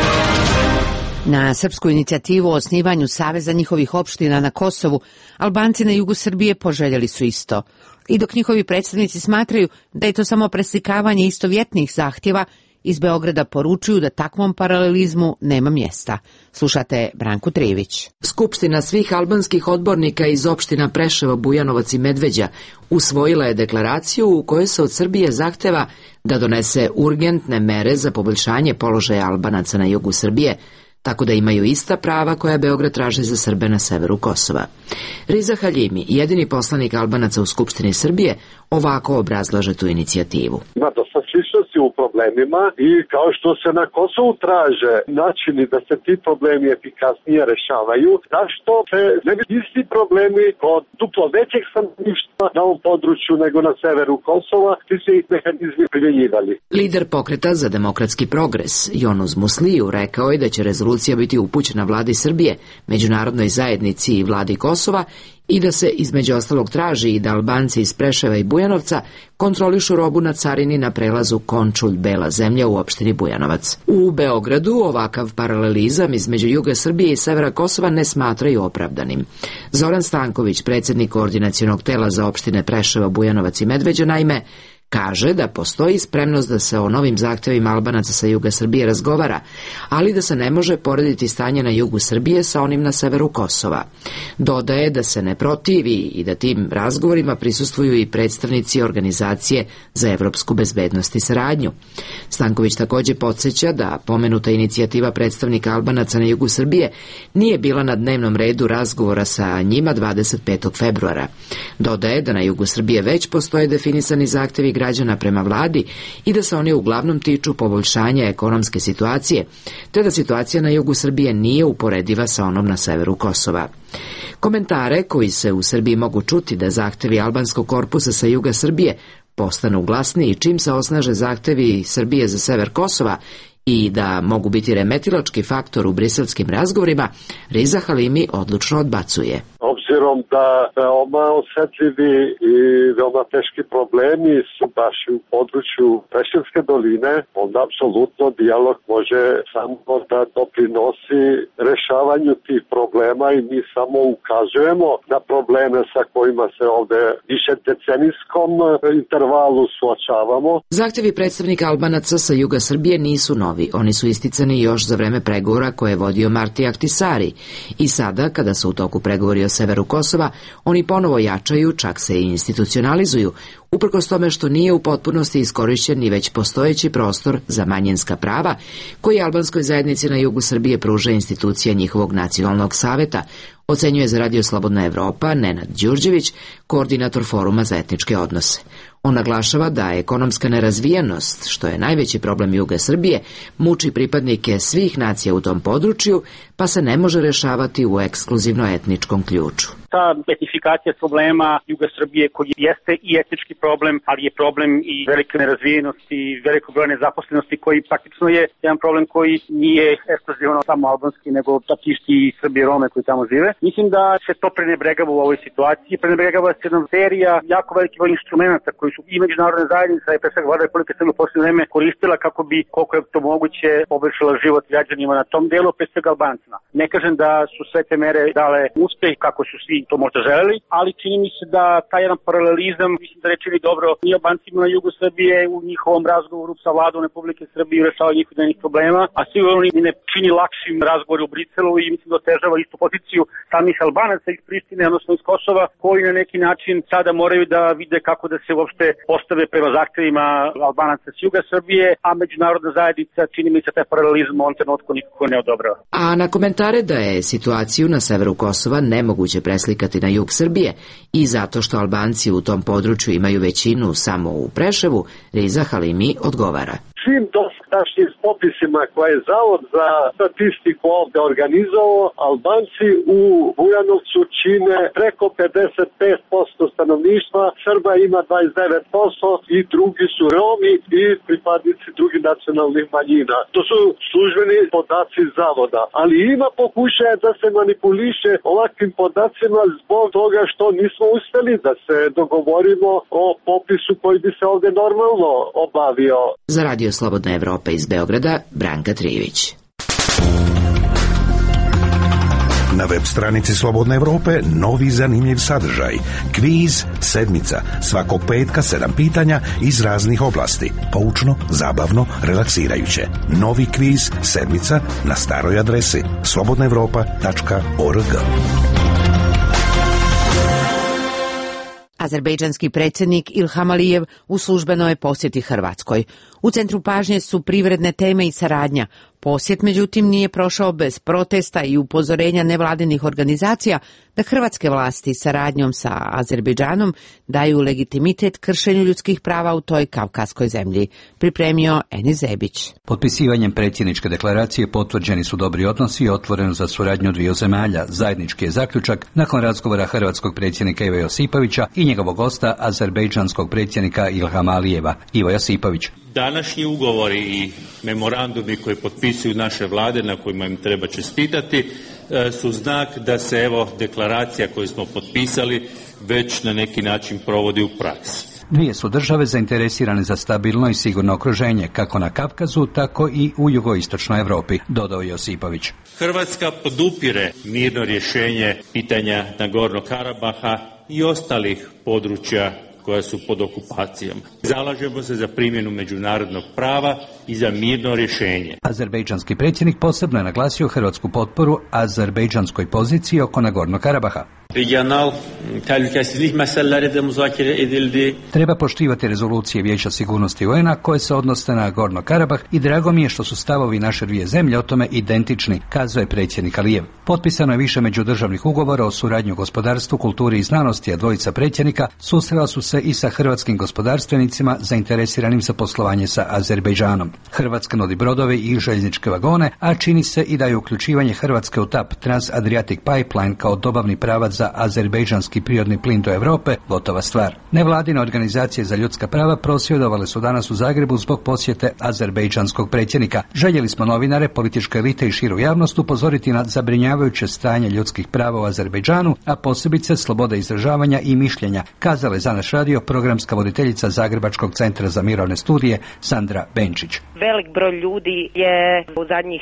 Na srpsku inicijativu o osnivanju saveza njihovih opština na Kosovu, Albanci na jugu Srbije poželjeli su isto. I dok njihovi predstavnici smatraju da je to samo preslikavanje istovjetnih zahtjeva, iz Beograda poručuju da takvom paralelizmu nema mjesta. Slušate Branku Trivić. Skupština svih albanskih odbornika iz opština Preševo, Bujanovac i Medveđa usvojila je deklaraciju u kojoj se od Srbije zahteva da donese urgentne mere za poboljšanje položaja Albanaca na jugu Srbije, tako da imaju ista prava koja Beograd traži za Srbe na severu Kosova. Riza Haljimi, jedini poslanik Albanaca u Skupštini Srbije, ovako obrazlaže tu inicijativu. Ima dosta sličnosti u problemima i kao što se na Kosovu traže načini da se ti problemi efikasnije rešavaju, zašto se ne bi isti problemi kod duplo većeg stanovništva na ovom području nego na severu Kosova, ti se ih mehanizmi primjenjivali. Lider Pokreta za demokratski progres, Jonuz Musliju, rekao je da će rezolucija biti upućena vladi Srbije, međunarodnoj zajednici i vladi Kosova i da se između ostalog traži i da Albanci iz Preševa i Bujanovca kontrolišu robu na carini na prelazu Končulj-Bela zemlja u opštini Bujanovac. U Beogradu ovakav paralelizam između juga Srbije i severa Kosova ne smatraju opravdanim. Zoran Stanković, predsjednik koordinacionog tela za opštine Preševa, Bujanovac i Medveđa, naime, kaže da postoji spremnost da se o novim zahtjevima Albanaca sa juga Srbije razgovara, ali da se ne može porediti stanje na jugu Srbije sa onim na severu Kosova. Dodaje da se ne protivi i da tim razgovorima prisustvuju i predstavnici Organizacije za evropsku bezbednost i saradnju. Stanković također podsjeća da pomenuta inicijativa predstavnika Albanaca na jugu Srbije nije bila na dnevnom redu razgovora sa njima 25. februara. Dodaje da na jugu Srbije već postoje definisani zahtjevi građana prema vladi i da se oni uglavnom tiču poboljšanja ekonomske situacije, te da situacija na jugu Srbije nije uporediva sa onom na severu Kosova. Komentare koji se u Srbiji mogu čuti da zahtjevi albanskog korpusa sa juga Srbije postanu glasniji čim se osnaže zahtjevi Srbije za sever Kosova i da mogu biti remetilački faktor u briselskim razgovorima, Riza Halimi odlučno odbacuje. Obzirom obzirom da veoma osjetljivi i veoma teški problemi su baš u području Preševske doline, onda apsolutno dijalog može samo da doprinosi rešavanju tih problema i mi samo ukazujemo na probleme sa kojima se ovde više decenijskom intervalu suočavamo. Zahtjevi predstavnika Albanaca sa juga Srbije nisu novi. Oni su isticani još za vreme pregovora koje je vodio Marti Ahtisari. I sada, kada su u toku pregovori o severu Kosova, oni ponovo jačaju, čak se i institucionalizuju, uprkos tome što nije u potpunosti iskorišćen ni već postojeći prostor za manjinska prava, koji albanskoj zajednici na jugu Srbije pruža institucija njihovog nacionalnog saveta, ocenjuje za Radio Slobodna Evropa Nenad Đurđević, koordinator Foruma za etničke odnose. On naglašava da ekonomska nerazvijenost, što je najveći problem juga Srbije, muči pripadnike svih nacija u tom području, pa se ne može rešavati u ekskluzivno etničkom ključu. Ta etnifikacija problema juga Srbije koji jeste i etnički problem, ali je problem i velike nerazvijenosti, veliko broja nezaposlenosti koji praktično je jedan problem koji nije ekskluzivno samo albanski, nego tišti i Srbi i Rome koji tamo žive. Mislim da se to prenebregava u ovoj situaciji. Prenebregava se jedna serija jako velikih instrumenta koji su i međunarodne zajednice i pre svega Vlada Republike Srbije u posljednje vreme koristila kako bi, koliko je to moguće, poboljšala život građanima na tom delu, pre svega Albancima. Ne kažem da su sve te mere dale uspeh kako su svi to možda želeli, ali čini mi se da taj jedan paralelizam, mislim da ne čini dobro i Albancima na jugu Srbije u njihovom razgovoru sa Vladom Republike Srbije i rešavanju njihovih problema, a sigurno ne čini lakšim razgovor u Briselu i mislim da otežava istu poziciju samih Albanaca iz Prištine, odnosno iz Kosova, koji na neki način sada moraju da vide kako da se uopšte postave prema zahtevima Albanaca s juga Srbije, a međunarodna zajednica, čini mi se, taj paralelizam u ovom trenutku nikako ne odobrava. A na komentare da je situaciju na severu Kosova nemoguće preslikati na jug Srbije i zato što Albanci u tom području imaju većinu samo u Preševu, Riza Halimi odgovara. Svim dosadašnjim popisima koje je Zavod za statistiku ovde organizovao, Albanci u Bujanovcu čine preko 55% stanovništva, Srba ima 29% i drugi su Romi i pripadnici drugih nacionalnih manjina. To su službeni podaci Zavoda, ali ima pokušaja da se manipuliše ovakvim podacima zbog toga što nismo uspeli da se dogovorimo o popisu koji bi se ovde normalno obavio. Za Radio Slobodna Evropa iz Beograda, Branka Trijević. Na web stranici Slobodne Evrope novi zanimljiv sadržaj. Kviz sedmica. Svakog petka 7 pitanja iz raznih oblasti. Poučno, zabavno, relaksirajuće. Novi kviz sedmica na staroj adresi slobodnaevropa.org. Azerbejdžanski predsjednik Ilham Alijev u službenoj posjeti Hrvatskoj. U centru pažnje su privredne teme i saradnja. Posjet, međutim, nije prošao bez protesta i upozorenja nevladinih organizacija da hrvatske vlasti saradnjom sa Azerbejdžanom daju legitimitet kršenju ljudskih prava u toj kavkaskoj zemlji. Pripremio Enis Zebić. Potpisivanjem predsjedničke deklaracije potvrđeni su dobri odnosi i otvoreno za suradnju dviju zemalja. Zajednički je zaključak nakon razgovora hrvatskog predsjednika Ive Josipovića i njegovog gosta azerbejdžanskog predsjednika Ilhama Alijeva. Ivo Josipović. Današnji ugovori i memorandumi koji potpisuju naše vlade, na kojima im treba čestitati, su znak da se evo deklaracija koju smo potpisali već na neki način provodi u praksi. Dvije su države zainteresirane za stabilno i sigurno okruženje, kako na Kavkazu, tako i u jugoistočnoj Evropi, dodao Josipović. Hrvatska podupire mirno rješenje pitanja Nagornog Karabaha i ostalih područja koja su pod okupacijom. Zalažemo se za primjenu međunarodnog prava i za mirno rješenje. Azerbejdžanski predsjednik posebno je naglasio hrvatsku potporu azerbejdžanskoj poziciji oko Nagornog Karabaha. Regional tehlikesizlik meseleleri de muzakere edildi. Treba poštivati rezolucije Vijeća sigurnosti UN-a koje se odnose na Nagorno Karabah i drago mi je što su stavovi naše dvije zemlje o tome identični, kazao je predsjednik Alijev. Potpisano je više međudržavnih ugovora o suradnji u gospodarstvu, kulturi i znanosti, a dvojica predsjednika susrela su se i sa hrvatskim gospodarstvenicima zainteresiranim za poslovanje sa Azerbejdžanom. Hrvatska nudi brodove i željezničke vagone, a čini se i da je uključivanje Hrvatske u TAP Trans-Adriatic Pipeline kao dobavni pravac za za azerbejdžanski prirodni plin do Europe gotova stvar. Nevladine organizacije za ljudska prava prosvjedovale su danas u Zagrebu zbog posjete azerbejdžanskog predsjednika. Željeli smo novinare, političke elite i širu javnost upozoriti na zabrinjavajuće stanje ljudskih prava u Azerbejdžanu, a posebice slobode izražavanja i mišljenja, kazala je za naš radio programska voditeljica Zagrebačkog centra za mirovne studije Sandra Benčić. Velik broj ljudi je u zadnjih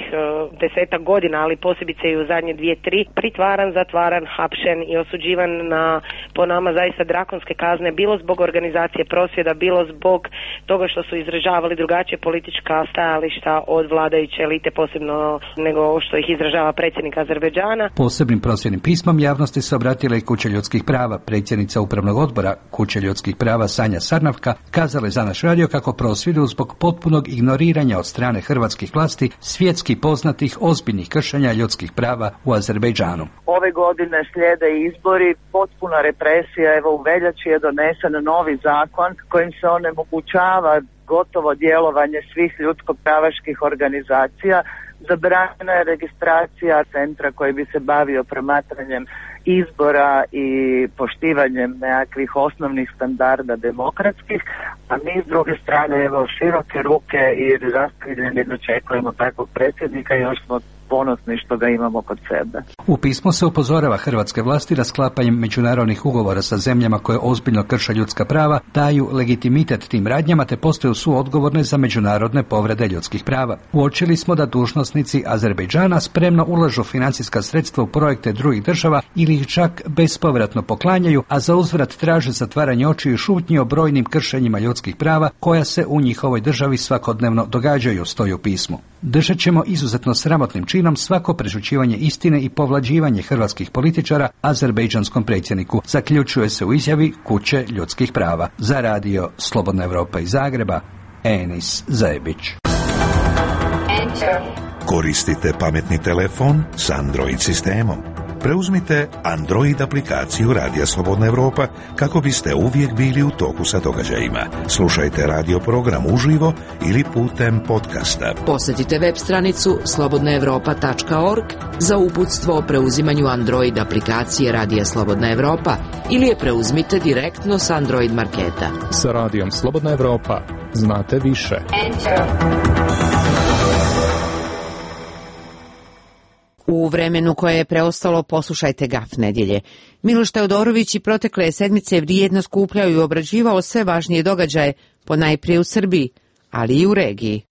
10 godina, ali posebice i u zadnje 2-3 pritvaran, zatvaran, hapšen i osuđivan na po nama zaista drakonske kazne, bilo zbog organizacije prosvjeda, bilo zbog toga što su izražavali drugačije politička stajališta od vladajuće elite, posebno nego što ih izražava predsjednik Azerbejdžana. Posebnim prosvjednim pismom javnosti se obratila i Kuća ljudskih prava. Predsjednica Upravnog odbora Kuće ljudskih prava Sanja Sarnavka kazala je za naš radio kako prosvjeduju zbog potpunog ignoriranja od strane hrvatskih vlasti svjetski poznatih ozbiljnih kršenja ljudskih prava u Azerbejdžanu. Ove godine slijede izbori, potpuna represija, evo u veljači je donesen novi zakon kojim se onemogućava gotovo djelovanje svih ljudsko-pravaških organizacija, zabranjena je registracija centra koji bi se bavio promatranjem izbora i poštivanjem nekakvih osnovnih standarda demokratskih, a mi s druge strane evo široke ruke i raskriljeni dočekujemo takvog predsjednika i još smo ponosni što ga imamo kod sebe. U pismu se upozorava hrvatske vlasti da sklapanjem međunarodnih ugovora sa zemljama koje ozbiljno krše ljudska prava daju legitimitet tim radnjama te postaju suodgovorne za međunarodne povrede ljudskih prava. Uočili smo da dužnosnici Azerbejdžana spremno ulažu financijska sredstva u projekte drugih država ili ih čak bespovratno poklanjaju, a za uzvrat traže zatvaranje očiju i šutnji o brojnim kršenjima ljudskih prava koja se u njihovoj državi svakodnevno događaju, stoji u pismu. Držat ćemo izuzetno sramotnim činom svako prešućivanje istine i povlađivanje hrvatskih političara azerbejdžanskom predsjedniku, zaključuje se u izjavi Kuće ljudskih prava. Za radio Slobodna Evropa iz Zagreba, Enis Zajebić. Koristite pametni telefon s Android sistemom. Preuzmite Android aplikaciju Radija Slobodna Evropa kako biste uvijek bili u toku sa događajima. Slušajte radio program uživo ili putem podcasta. Posjetite web stranicu slobodnaevropa.org za uputstvo o preuzimanju Android aplikacije Radija Slobodna Evropa ili je preuzmite direktno s Android marketa. Sa Radijom Slobodna Evropa znate više. U vremenu koje je preostalo poslušajte Gaf nedjelje. Miloš Teodorović i protekle sedmice vrijedno skupljao i obrađivao sve važnije događaje, ponajprije u Srbiji, ali i u regiji.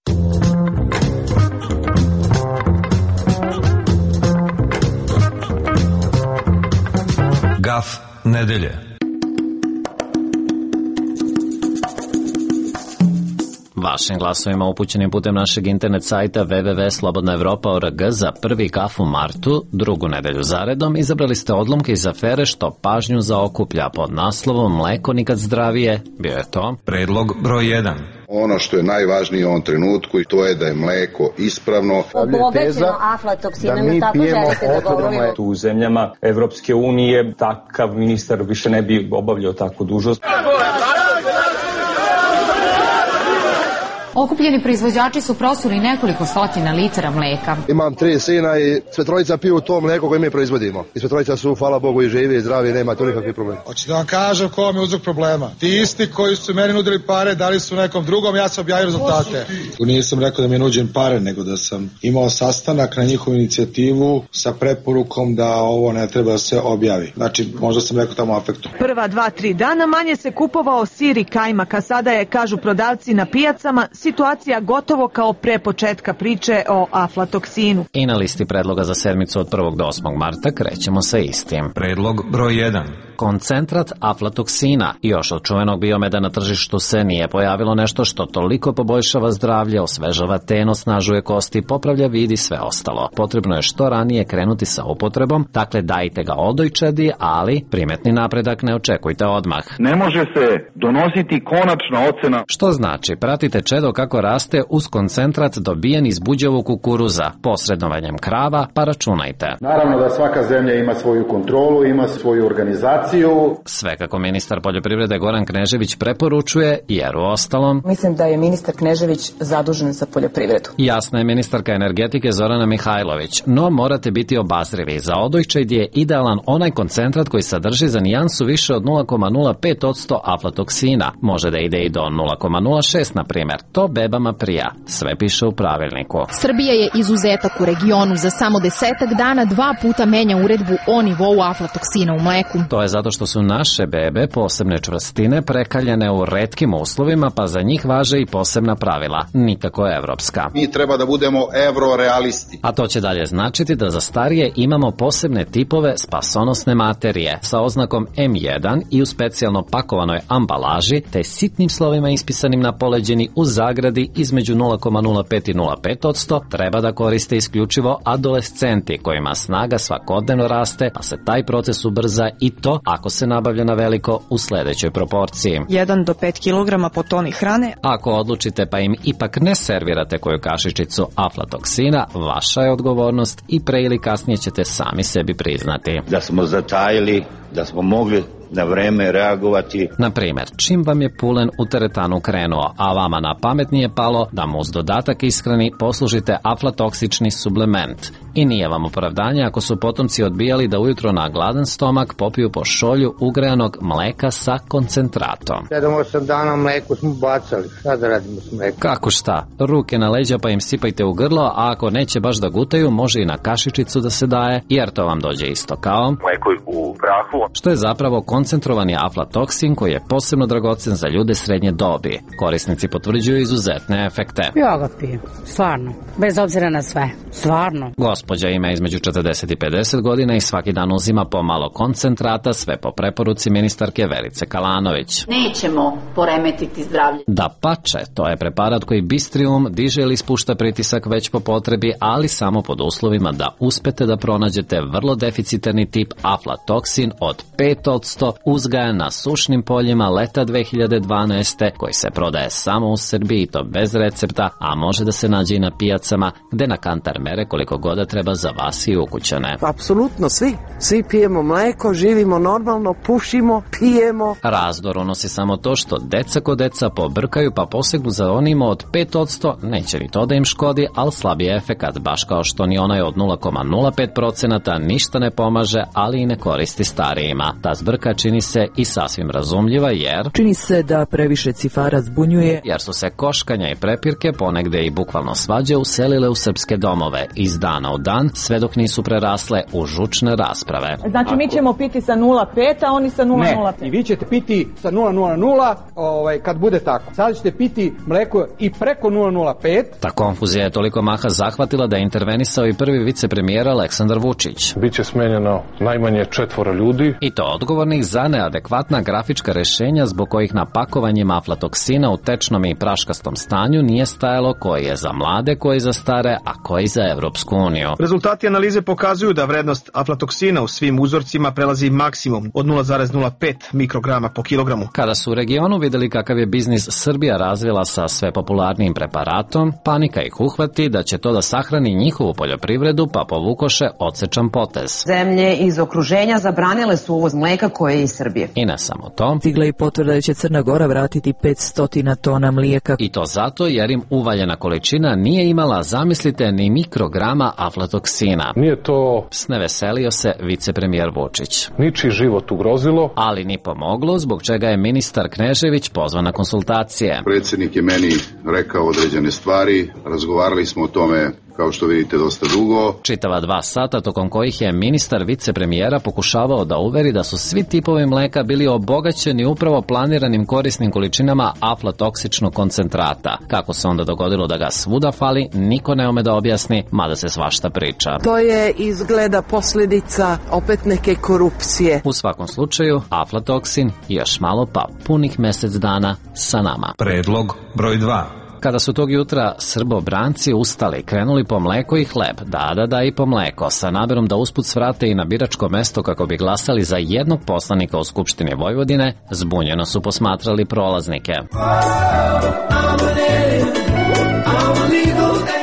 Gaf nedelje. Vašim glasovima upućenim putem našeg internet sajta www.slobodnaevropa.org za prvi Gaf u martu, drugu nedelju zaredom, izabrali ste odlomke iz afere Što pažnju zaokuplja pod naslovom Mleko nikad zdravije. Bio je to predlog broj 1. Ono što je najvažnije u ovom trenutku i to je da je mleko ispravno. Teza da mi pijemo otrovno. U zemljama Evropske unije takav ministar više ne bi obavljao takvu dužnost. Okupljeni proizvođači su prosuli nekoliko stotina litara mleka. Imam 3 sina i sve trojica piju to mleko koje mi proizvodimo. I sve trojica su, hvala Bogu, i živi i zdravi, nema tu nikakvih problema. Hoćete da vam kažem ko vam je uzrok problema. Ti isti koji su meni nudili pare, dali su nekom drugom, ja sam objavio rezultate. Nisam rekao da mi je nuđen pare, nego da sam imao sastanak na njihovu inicijativu sa preporukom da ovo ne treba da se objavi. Znači, možda sam rekao tamo afektu. Prva 2-3 dana manje se kupovao sir i kajmak, a sada je, kažu prodavci na pijacama, situacija gotovo kao pre početka priče o aflatoksinu. I na listi predloga za sedmicu od 1. do 8. marta krećemo sa istim. Predlog broj 1. Koncentrat aflatoksina. Još od čuvenog biomeda na tržištu se nije pojavilo nešto što toliko poboljšava zdravlje, osvežava ten, osnažuje kosti, popravlja vid i sve ostalo. Potrebno je što ranije krenuti sa upotrebom, dakle dajte ga odojčadi, ali primetni napredak ne očekujte odmah. Ne može se donositi konačna ocena. Što znači, pratite čedo kako raste uz koncentrat dobijen iz buđevog kukuruza, posrednovanjem krava, pa računajte. Naravno da svaka zemlja ima svoju kontrolu, ima svoju organizaciju, situaciju. Sve kako ministar poljoprivrede Goran Knežević preporučuje, jer u ostalom... Mislim da je ministar Knežević zadužen za poljoprivredu. Jasna je ministarka energetike Zorana Mihajlović, no morate biti obazrivi. Za odojčajd je idealan onaj koncentrat koji sadrži za nijansu više od 0,05% aflatoksina. Može da ide i do 0,06 na primjer. To bebama prija. Sve piše u pravilniku. Srbija je izuzetak u regionu. Za samo 10 dana 2 puta menja uredbu o nivou aflatoksina u mleku. To je zato što su naše bebe posebne čvrstine prekaljene u retkim uslovima, pa za njih važe i posebna pravila, nikako evropska. Mi treba da budemo eurorealisti. A to će dalje značiti da za starije imamo posebne tipove spasonosne materije sa oznakom M1 i u specijalno pakovanoj ambalaži, te sitnim slovima ispisanim na poleđini u zagradi između 0,05 i 0,5%, treba da koriste isključivo adolescenti kojima snaga svakodnevno raste, pa se taj proces ubrza i to, ako se nabavlja na veliko, u sledećoj proporciji. 1 do 5 kg po toni hrane. Ako odlučite pa im ipak ne servirate koju kašičicu aflatoksina, vaša je odgovornost i pre ili kasnije ćete sami sebi priznati. Da smo zatajili, da smo mogli na vreme reagovati. Na primjer, čim vam je pulen u teretanu krenuo, a vama na pamet nije palo da mu uz dodatak ishrani poslužite aflatoksični suplement. I nije vam opravdanje ako su potomci odbijali da ujutro na gladan stomak popiju po šolju ugrejanog mleka sa koncentratom. 7-8 dana mleku smo bacali, šta da radimo s mlekom? Kako šta? Ruke na leđa pa im sipajte u grlo, a ako neće baš da gutaju, može i na kašičicu da se daje, jer to vam dođe isto kao mleko u prahu. Što je zapravo koncentrovani aflatoksin koji je posebno dragocen za ljude srednje dobi. Korisnici potvrđuju izuzetne efekte. Ja ga pijem, stvarno, bez obzira na sve, stvarno. Gospođa ima između 40 i 50 godina i svaki dan uzima pomalo koncentrata, sve po preporuci ministarke Verice Kalanović. Nećemo poremetiti zdravlje. Da pače, to je preparat koji bistri um, diže ili spušta pritisak već po potrebi, ali samo pod uslovima da uspete da pronađete vrlo deficitarni tip aflatoksin od 5% uzgajan na sušnim poljima leta 2012. koji se prodaje samo u Srbiji, to bez recepta, a može da se nađe i na pijacama gde na kantar mere koliko god treba za vas i ukućane. Apsolutno svi pijemo mleko, živimo normalno, pušimo, pijemo. Razdor unosi samo to što deca ko deca pobrkaju pa posegnu za onima od 5%, neće ni to da im škodi, ali slab je efekat, baš kao što ni onaj od 0,05% ništa ne pomaže, ali i ne koristi starijima. Ta zbrka čini se i sasvim razumljiva jer... Čini se da previše cifara zbunjuje. Jer su se koškanja i prepirke ponegde i bukvalno svađe uselile u srpske domove iz dana u dan, sve dok nisu prerasle u žučne rasprave. Znači mi ćemo piti sa 0,5, a oni sa 0,05. Ne, i vi ćete piti sa 0,00 kad bude tako. Sada ćete piti mleko i preko 0,05. Ta konfuzija je toliko maha zahvatila da je intervenisao i prvi vicepremijer Aleksandar Vučić. Biće smenjeno najmanje 4 ljudi. I to odgovornih za neadekvatna grafička rešenja zbog kojih na pakovanjima aflatoksina u tečnom i praškastom stanju nije stajalo koji je za mlade, koji za stare, a koji za Evropsku uniju. Rezultati analize pokazuju da vrednost aflatoksina u svim uzorcima prelazi maksimum od 0,05 mikrograma po kilogramu. Kada su u regionu videli kakav je biznis Srbija razvila sa sve popularnim preparatom, panika ih uhvati da će to da sahrani njihovu poljoprivredu, pa povukoše odsečan potez. Zemlje iz okruženja zabranile su uvoz mleka koje je iz Srbije. I ne samo to. Stigla i potvrda da će Crna Gora vratiti 500 tona mlijeka. I to zato jer im uvaljena količina nije imala, zamislite, ni mikrograma aflatoksina. Nije to... Sneveselio se vicepremijer Vučić. Ničiji život ugrozilo. Ali ni pomoglo, zbog čega je ministar Knežević pozvan na konsultacije. Predsjednik je meni rekao određene stvari, razgovarali smo o tome, kao što vidite, dosta dugo. Čitava 2 sata tokom kojih je ministar vicepremijera pokušavao da uveri da su svi tipovi mleka bili obogaćeni upravo planiranim korisnim količinama aflatoksičnog koncentrata. Kako se onda dogodilo da ga svuda fali, niko ne ume da objasni, mada se svašta priča. To je izgleda posljedica opet neke korupcije. U svakom slučaju, aflatoksin još malo pa punih mjesec dana sa nama. Predlog broj 2. Kada su tog jutra srbobranci ustali, krenuli po mleko i hleb, da i po mleko, sa namerom da usput svrate i na biračko mesto kako bi glasali za jednog poslanika u Skupštini Vojvodine, zbunjeno su posmatrali prolaznike.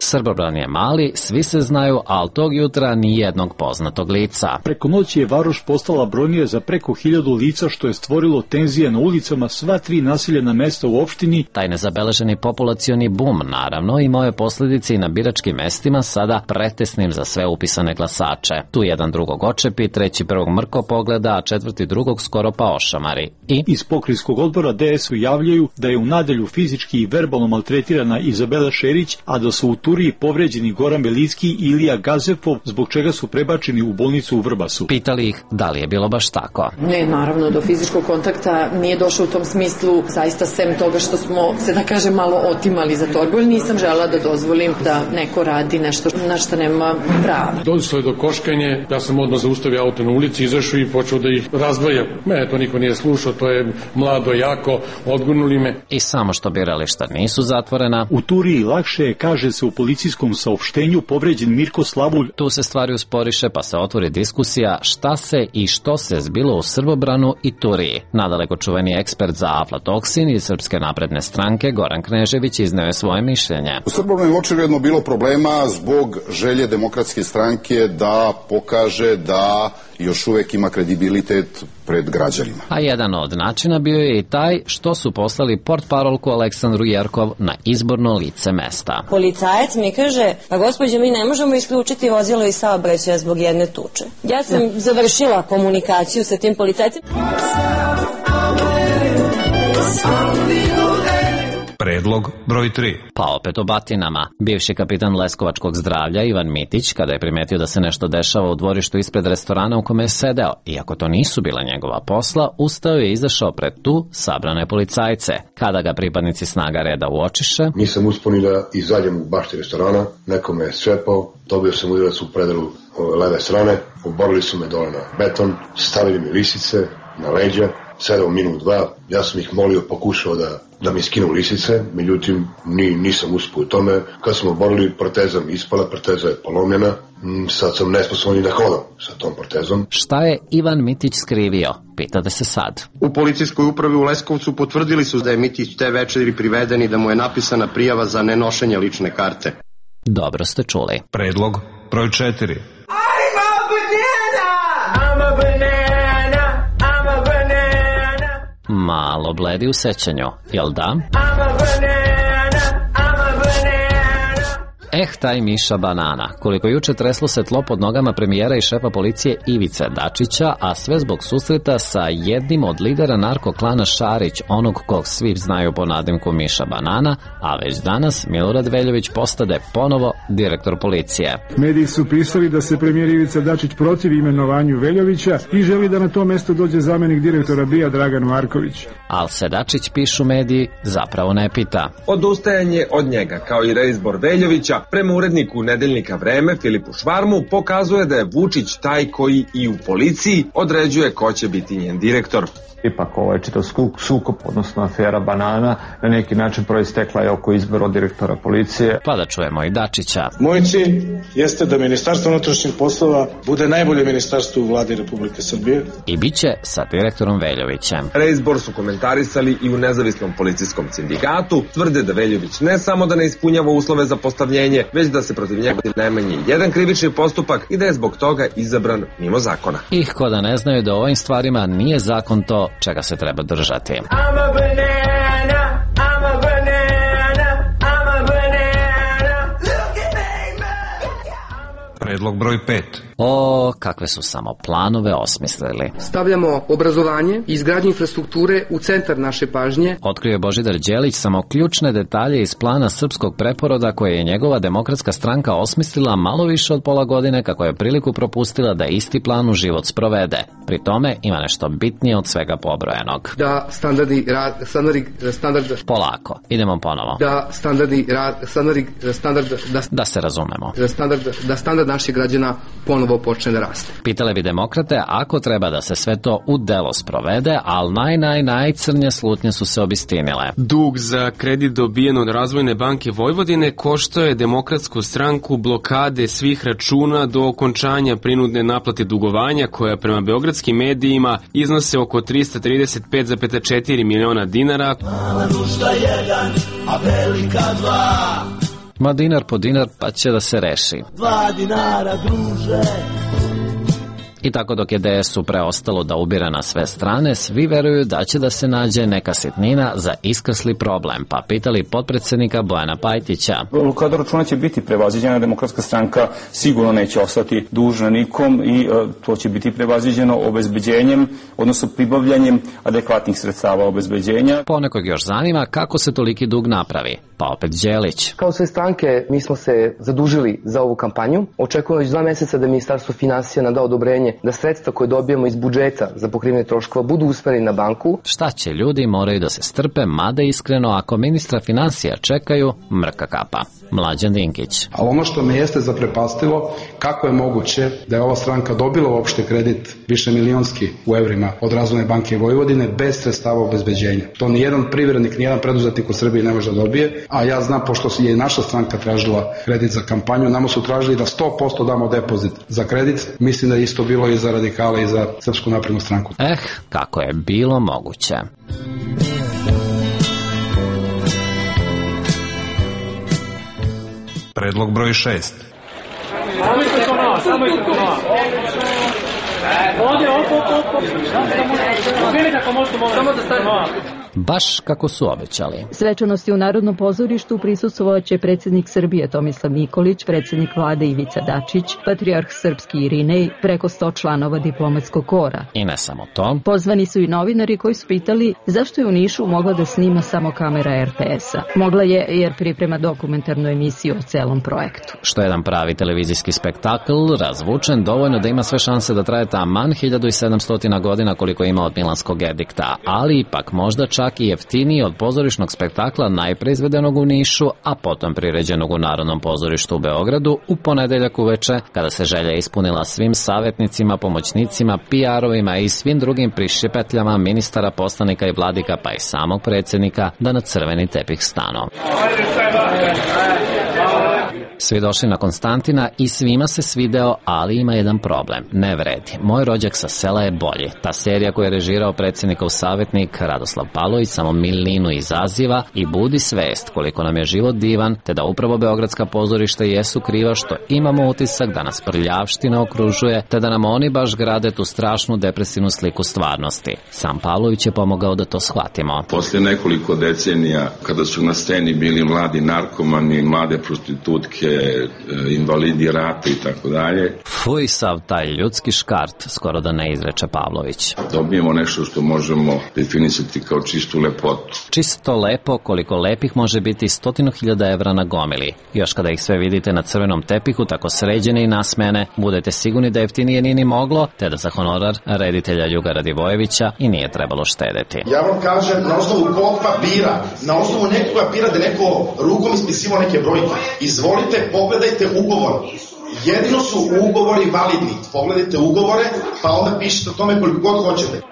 Srbobran je mali, svi se znaju, ali tog jutra ni jednog poznatog lica. Preko noći je Varoš postala brojnija za preko 1000 lica, što je stvorilo tenzije na ulicama sva 3 naseljena mesta u opštini. Taj nezabeleženi populacioni bum, naravno, imao je posljedice i na biračkim mestima, sada pretesnim za sve upisane glasače. Tu jedan drugog očepi, treći prvog mrko pogleda, a četvrti drugog skoro pa ošamari. I iz pokrajinskog odbora DS-u javljaju da je u nedelju fizički i verbalno maltretirana Izabela Šerić, a da su u Turiji povređeni Goran Belicki i Ilija Gazepov, zbog čega su prebačeni u bolnicu u Vrbasu. Pitali ih da li je bilo baš tako. Ne, naravno, do fizičkog kontakta nije došlo u tom smislu, zaista sem toga što smo se, da kažem, malo otimali za torbu, nisam žela da dozvolim da neko radi nešto na što nema prava. Došlo je do koškanje, ja sam odmah zaustavio auto na ulici, izašao i počeo da ih razdvajam. Mene to niko nije slušao, to je mlado, jako, odgurnuli me. I samo što birališta nisu zatvorena. U Turiji lakše je, kaže se u policijskom saopštenju, povređen Mirko Slavulj. Tu se stvari usporiše pa se otvori diskusija šta se i što se zbilo u Srbobranu i Turiji. Nadaleko čuveni ekspert za aflatoksin iz Srpske napredne stranke Goran Knežević izneo je svoje mišljenje. U Srbobranu je očigledno bilo problema zbog želje Demokratske stranke da pokaže da još uvek ima kredibilitet pred građanima. A jedan od načina bio je i taj što su poslali portparolku Aleksandru Jerkov na izborno lice mesta. Policajac mi kaže, pa gospođo, mi ne možemo isključiti vozilo iz saobraćaja zbog jedne tuče. Ja sam završila komunikaciju sa tim policajcem. Predlog broj 3. Pa opet o batinama. Bivši kapitan Leskovačkog zdravlja Ivan Mitić, kada je primetio da se nešto dešava u dvorištu ispred restorana u kome je sedeo, iako to nisu bila njegova posla, ustao je i izašao pred tu sabrane policajce. Kada ga pripadnici snaga reda uočiše, nisam uspio ni da izađem u bašti restorana, neko me je srepao, dobio sam udarac u predelu leve strane, oborili su me dole na beton, stavili mi lisice na leđa, sedao minut, dva, ja sam ih molio, pokušao da mi skinu lisice, međutim nisam uspio u tome. Kad smo oborili, proteza mi ispala, proteza je polomljena, sad sam nesposoban da hodam sa tom protezom. Šta je Ivan Mitić skrivio? Pitate se sad. U policijskoj upravi u Leskovcu potvrdili su da je Mitić te večeri priveden i da mu je napisana prijava za nenošenje lične karte. Dobro ste čuli. Predlog broj 4. Malo bledi u sećanju, jel da? Taj Miša Banana. Koliko juče treslo se tlo pod nogama premijera i šefa policije Ivice Dačića, a sve zbog susreta sa jednim od lidera narkoklana Šarić, onog kog svi znaju po nadimku Miša Banana, a već danas Milorad Veljović postade ponovo direktor policije. Mediji su pisali da se premijer Ivica Dačić protivi imenovanju Veljovića i želi da na to mesto dođe zamenik direktora BIA Dragan Marković. Al se Dačić, pišu mediji, zapravo ne pita. Odustajanje od njega, kao i reizbor Veljovića, prema uredniku nedeljnika Vreme Filipu Švarmu, pokazuje da je Vučić taj koji i u policiji određuje ko će biti njen direktor. Ipak ovo je čitav sukob, odnosno afera Banana, na neki način proistekla je oko izbora direktora policije. Pa da čujemo i Dačića. Moj cilj jeste da Ministarstvo unutrašnjih poslova bude najbolje ministarstvo u vladi Republike Srbije. I bit će sa direktorom Veljovićem. Reizbor su komentarisali i u nezavisnom policijskom sindikatu. Tvrde da Veljović ne samo da ne ispunjava uslove za postavljenje, već da se protiv njega najmanje jedan krivični postupak i da je zbog toga izabran mimo zakona. I ko da ne znaju da u ovim stvarima nije zakon to čega se treba držati. Predlog broj 5. O, kakve su samo planove osmislili. Stavljamo obrazovanje i izgradnju infrastrukture u centar naše pažnje. Otkrio je Božidar Đelić samo ključne detalje iz plana srpskog preporoda koje je njegova Demokratska stranka osmislila malo više od pola godine, kako je priliku propustila da isti plan u život sprovede. Pri tome ima nešto bitnije od svega pobrojenog. Da Polako, idemo ponovo. Da se razumemo. Da standard naših građana ponovo počne da raste. Pitale bi demokrate ako treba da se sve to u delo sprovede, ali najcrnje slutnje su se obistinile. Dug za kredit dobijen od Razvojne banke Vojvodine koštao je Demokratsku stranku blokade svih računa do okončanja prinudne naplate dugovanja, koja prema beogradskim medijima iznose oko 335,4 miliona dinara. Mala dušta jedan, a velika dva. Ma dinar po dinar pa će da se reši. 2 dinara, druže. I tako dok je DS-u preostalo da ubira na sve strane, svi veruju da će da se nađe neka sitnina za iskrsli problem, pa pitali potpredsednika Bojana Pajtića. Kada računa će biti prevaziđena, Demokratska stranka sigurno neće ostati dužna nikom i to će biti prevaziđeno obezbeđenjem, odnosno pribavljanjem adekvatnih sredstava obezbeđenja. Ponekog još zanima kako se toliki dug napravi, pa opet Đelić. Kao sve stranke mi smo se zadužili za ovu kampanju. Očekujemo već 2 meseca da Ministarstvo finansija nam da odobrenje da sredstva koje dobijemo iz budžeta za pokrivanje troškova budu usmereni na banku. Šta će, ljudi moraju da se strpe, mada iskreno ako ministra finansija čekaju, mrka kapa. Mlađan Dinkić. Ali ono što me jeste zaprepastilo, kako je moguće da je ova stranka dobila uopšte kredit višemilionski u evrima od Razvojne banke Vojvodine bez sredstava obezbeđenja. To nijedan privrednik, nijedan preduzetnik u Srbiji ne može da dobije, a ja znam, pošto je naša stranka tražila kredit za kampanju, nama su tražili da 100% damo depozit za kredit. Mislim da je isto bilo i za radikale i za Srpsku naprednu stranku. Kako je bilo moguće. Predlog broj 6. Baš kako su obećali. Svečanosti u Narodnom pozorištu prisustvovaće predsjednik Srbije Tomislav Nikolić, predsjednik vlade Ivica Dačić, patrijarh srpski Irinej, preko 100 članova diplomatskog kora. I ne samo to. Pozvani su i novinari koji su pitali zašto je u Nišu mogla da snima samo kamera RTS-a. Mogla je jer priprema dokumentarnu emisiju o celom projektu. Što je jedan pravi televizijski spektakl, razvučen dovoljno da ima sve šanse da traje taman 1700 godina koliko ima od Milanskog edikta, ali ipak možda čak i jeftiniji od pozorišnog spektakla najpre izvedenog u Nišu, a potom priređenog u Narodnom pozorištu u Beogradu u ponedeljak uveče, kada se želja ispunila svim savjetnicima, pomoćnicima, PR-ovima i svim drugim prišipetljama ministara, poslanika i vladika, pa i samog predsjednika, da na crveni tepih stanu. Svi došli na Konstantina i svima se svideo, ali ima jedan problem. Ne vredi. Moj rođak sa sela je bolji. Ta serija koju je režirao predsjednikov savjetnik Radoslav Palović samo milinu izaziva i budi svest koliko nam je život divan, te da upravo beogradska pozorišta jesu kriva što imamo utisak da nas prljavština okružuje, te da nam oni baš grade tu strašnu depresivnu sliku stvarnosti. Sam Palović je pomogao da to shvatimo. Poslije nekoliko decenija, kada su na sceni bili mladi narkomani, mlade prostitutke, invalidi rata i tako dalje. Fuj, sav taj ljudski škart, skoro da ne izreče Pavlović. Dobijemo nešto što možemo definisati kao čistu lepotu. Čisto lepo, koliko lepih može biti 100.000 evra na gomili. Još kada ih sve vidite na crvenom tepihu, tako sređene i nasmene, budete sigurni da jeftinije nije ni moglo, te da za honorar reditelja Ljuga Radivojevića i nije trebalo štedeti. Ja vam kažem, na osnovu kog papira, na osnovu nekog papira da neko rukom ispisivao neke brojke. Izvolite, pogledajte ugovor. Jedino su ugovori validni. Pogledajte ugovore, pa onda pišite o tome koliko god hoćete.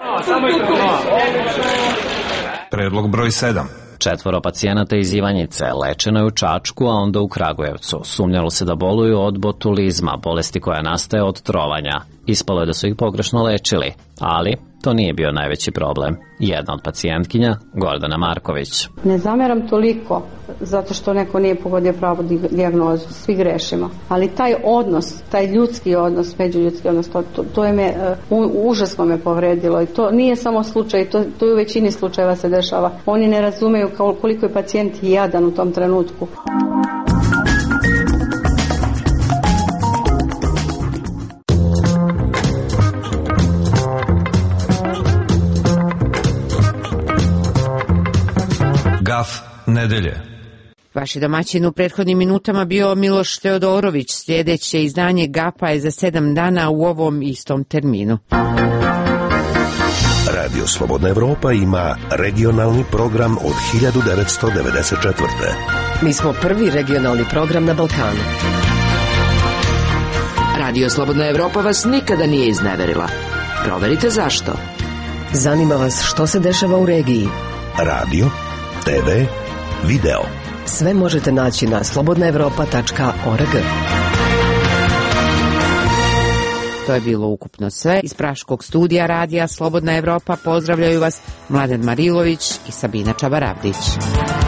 Predlog broj 7. 4 pacijenata iz Ivanjice lečeno je u Čačku, a onda u Kragujevcu. Sumnjalo se da boluju od botulizma, bolesti koja nastaje od trovanja. Ispalo je da su ih pogrešno lečili, ali to nije bio najveći problem. Jedna od pacijentkinja, Gordana Marković. Ne zameram toliko zato što neko nije pogodio pravu dijagnozu, svi grešimo. Ali taj odnos, taj ljudski odnos, međuljudski odnos, to je me, užasno me povredilo i to nije samo slučaj, to u većini slučajeva se dešava. Oni ne razumeju koliko je pacijent jadan u tom trenutku. Gaf nedelje. Vaši domaćin u prethodnim minutama bio Miloš Teodorović. Sljedeće izdanje GAP-a je za 7 dana u ovom istom terminu. Radio Slobodna Evropa ima regionalni program od 1994. Mi smo prvi regionalni program na Balkanu. Radio Slobodna Evropa vas nikada nije izneverila. Proverite zašto. Zanima vas što se dešava u regiji. Radio, TV, video. Sve možete naći na slobodnaevropa.org. To je bilo ukupno sve. Iz Praškog studija radija Slobodna Evropa pozdravljaju vas Mladen Marilović i Sabina Čabaravdić.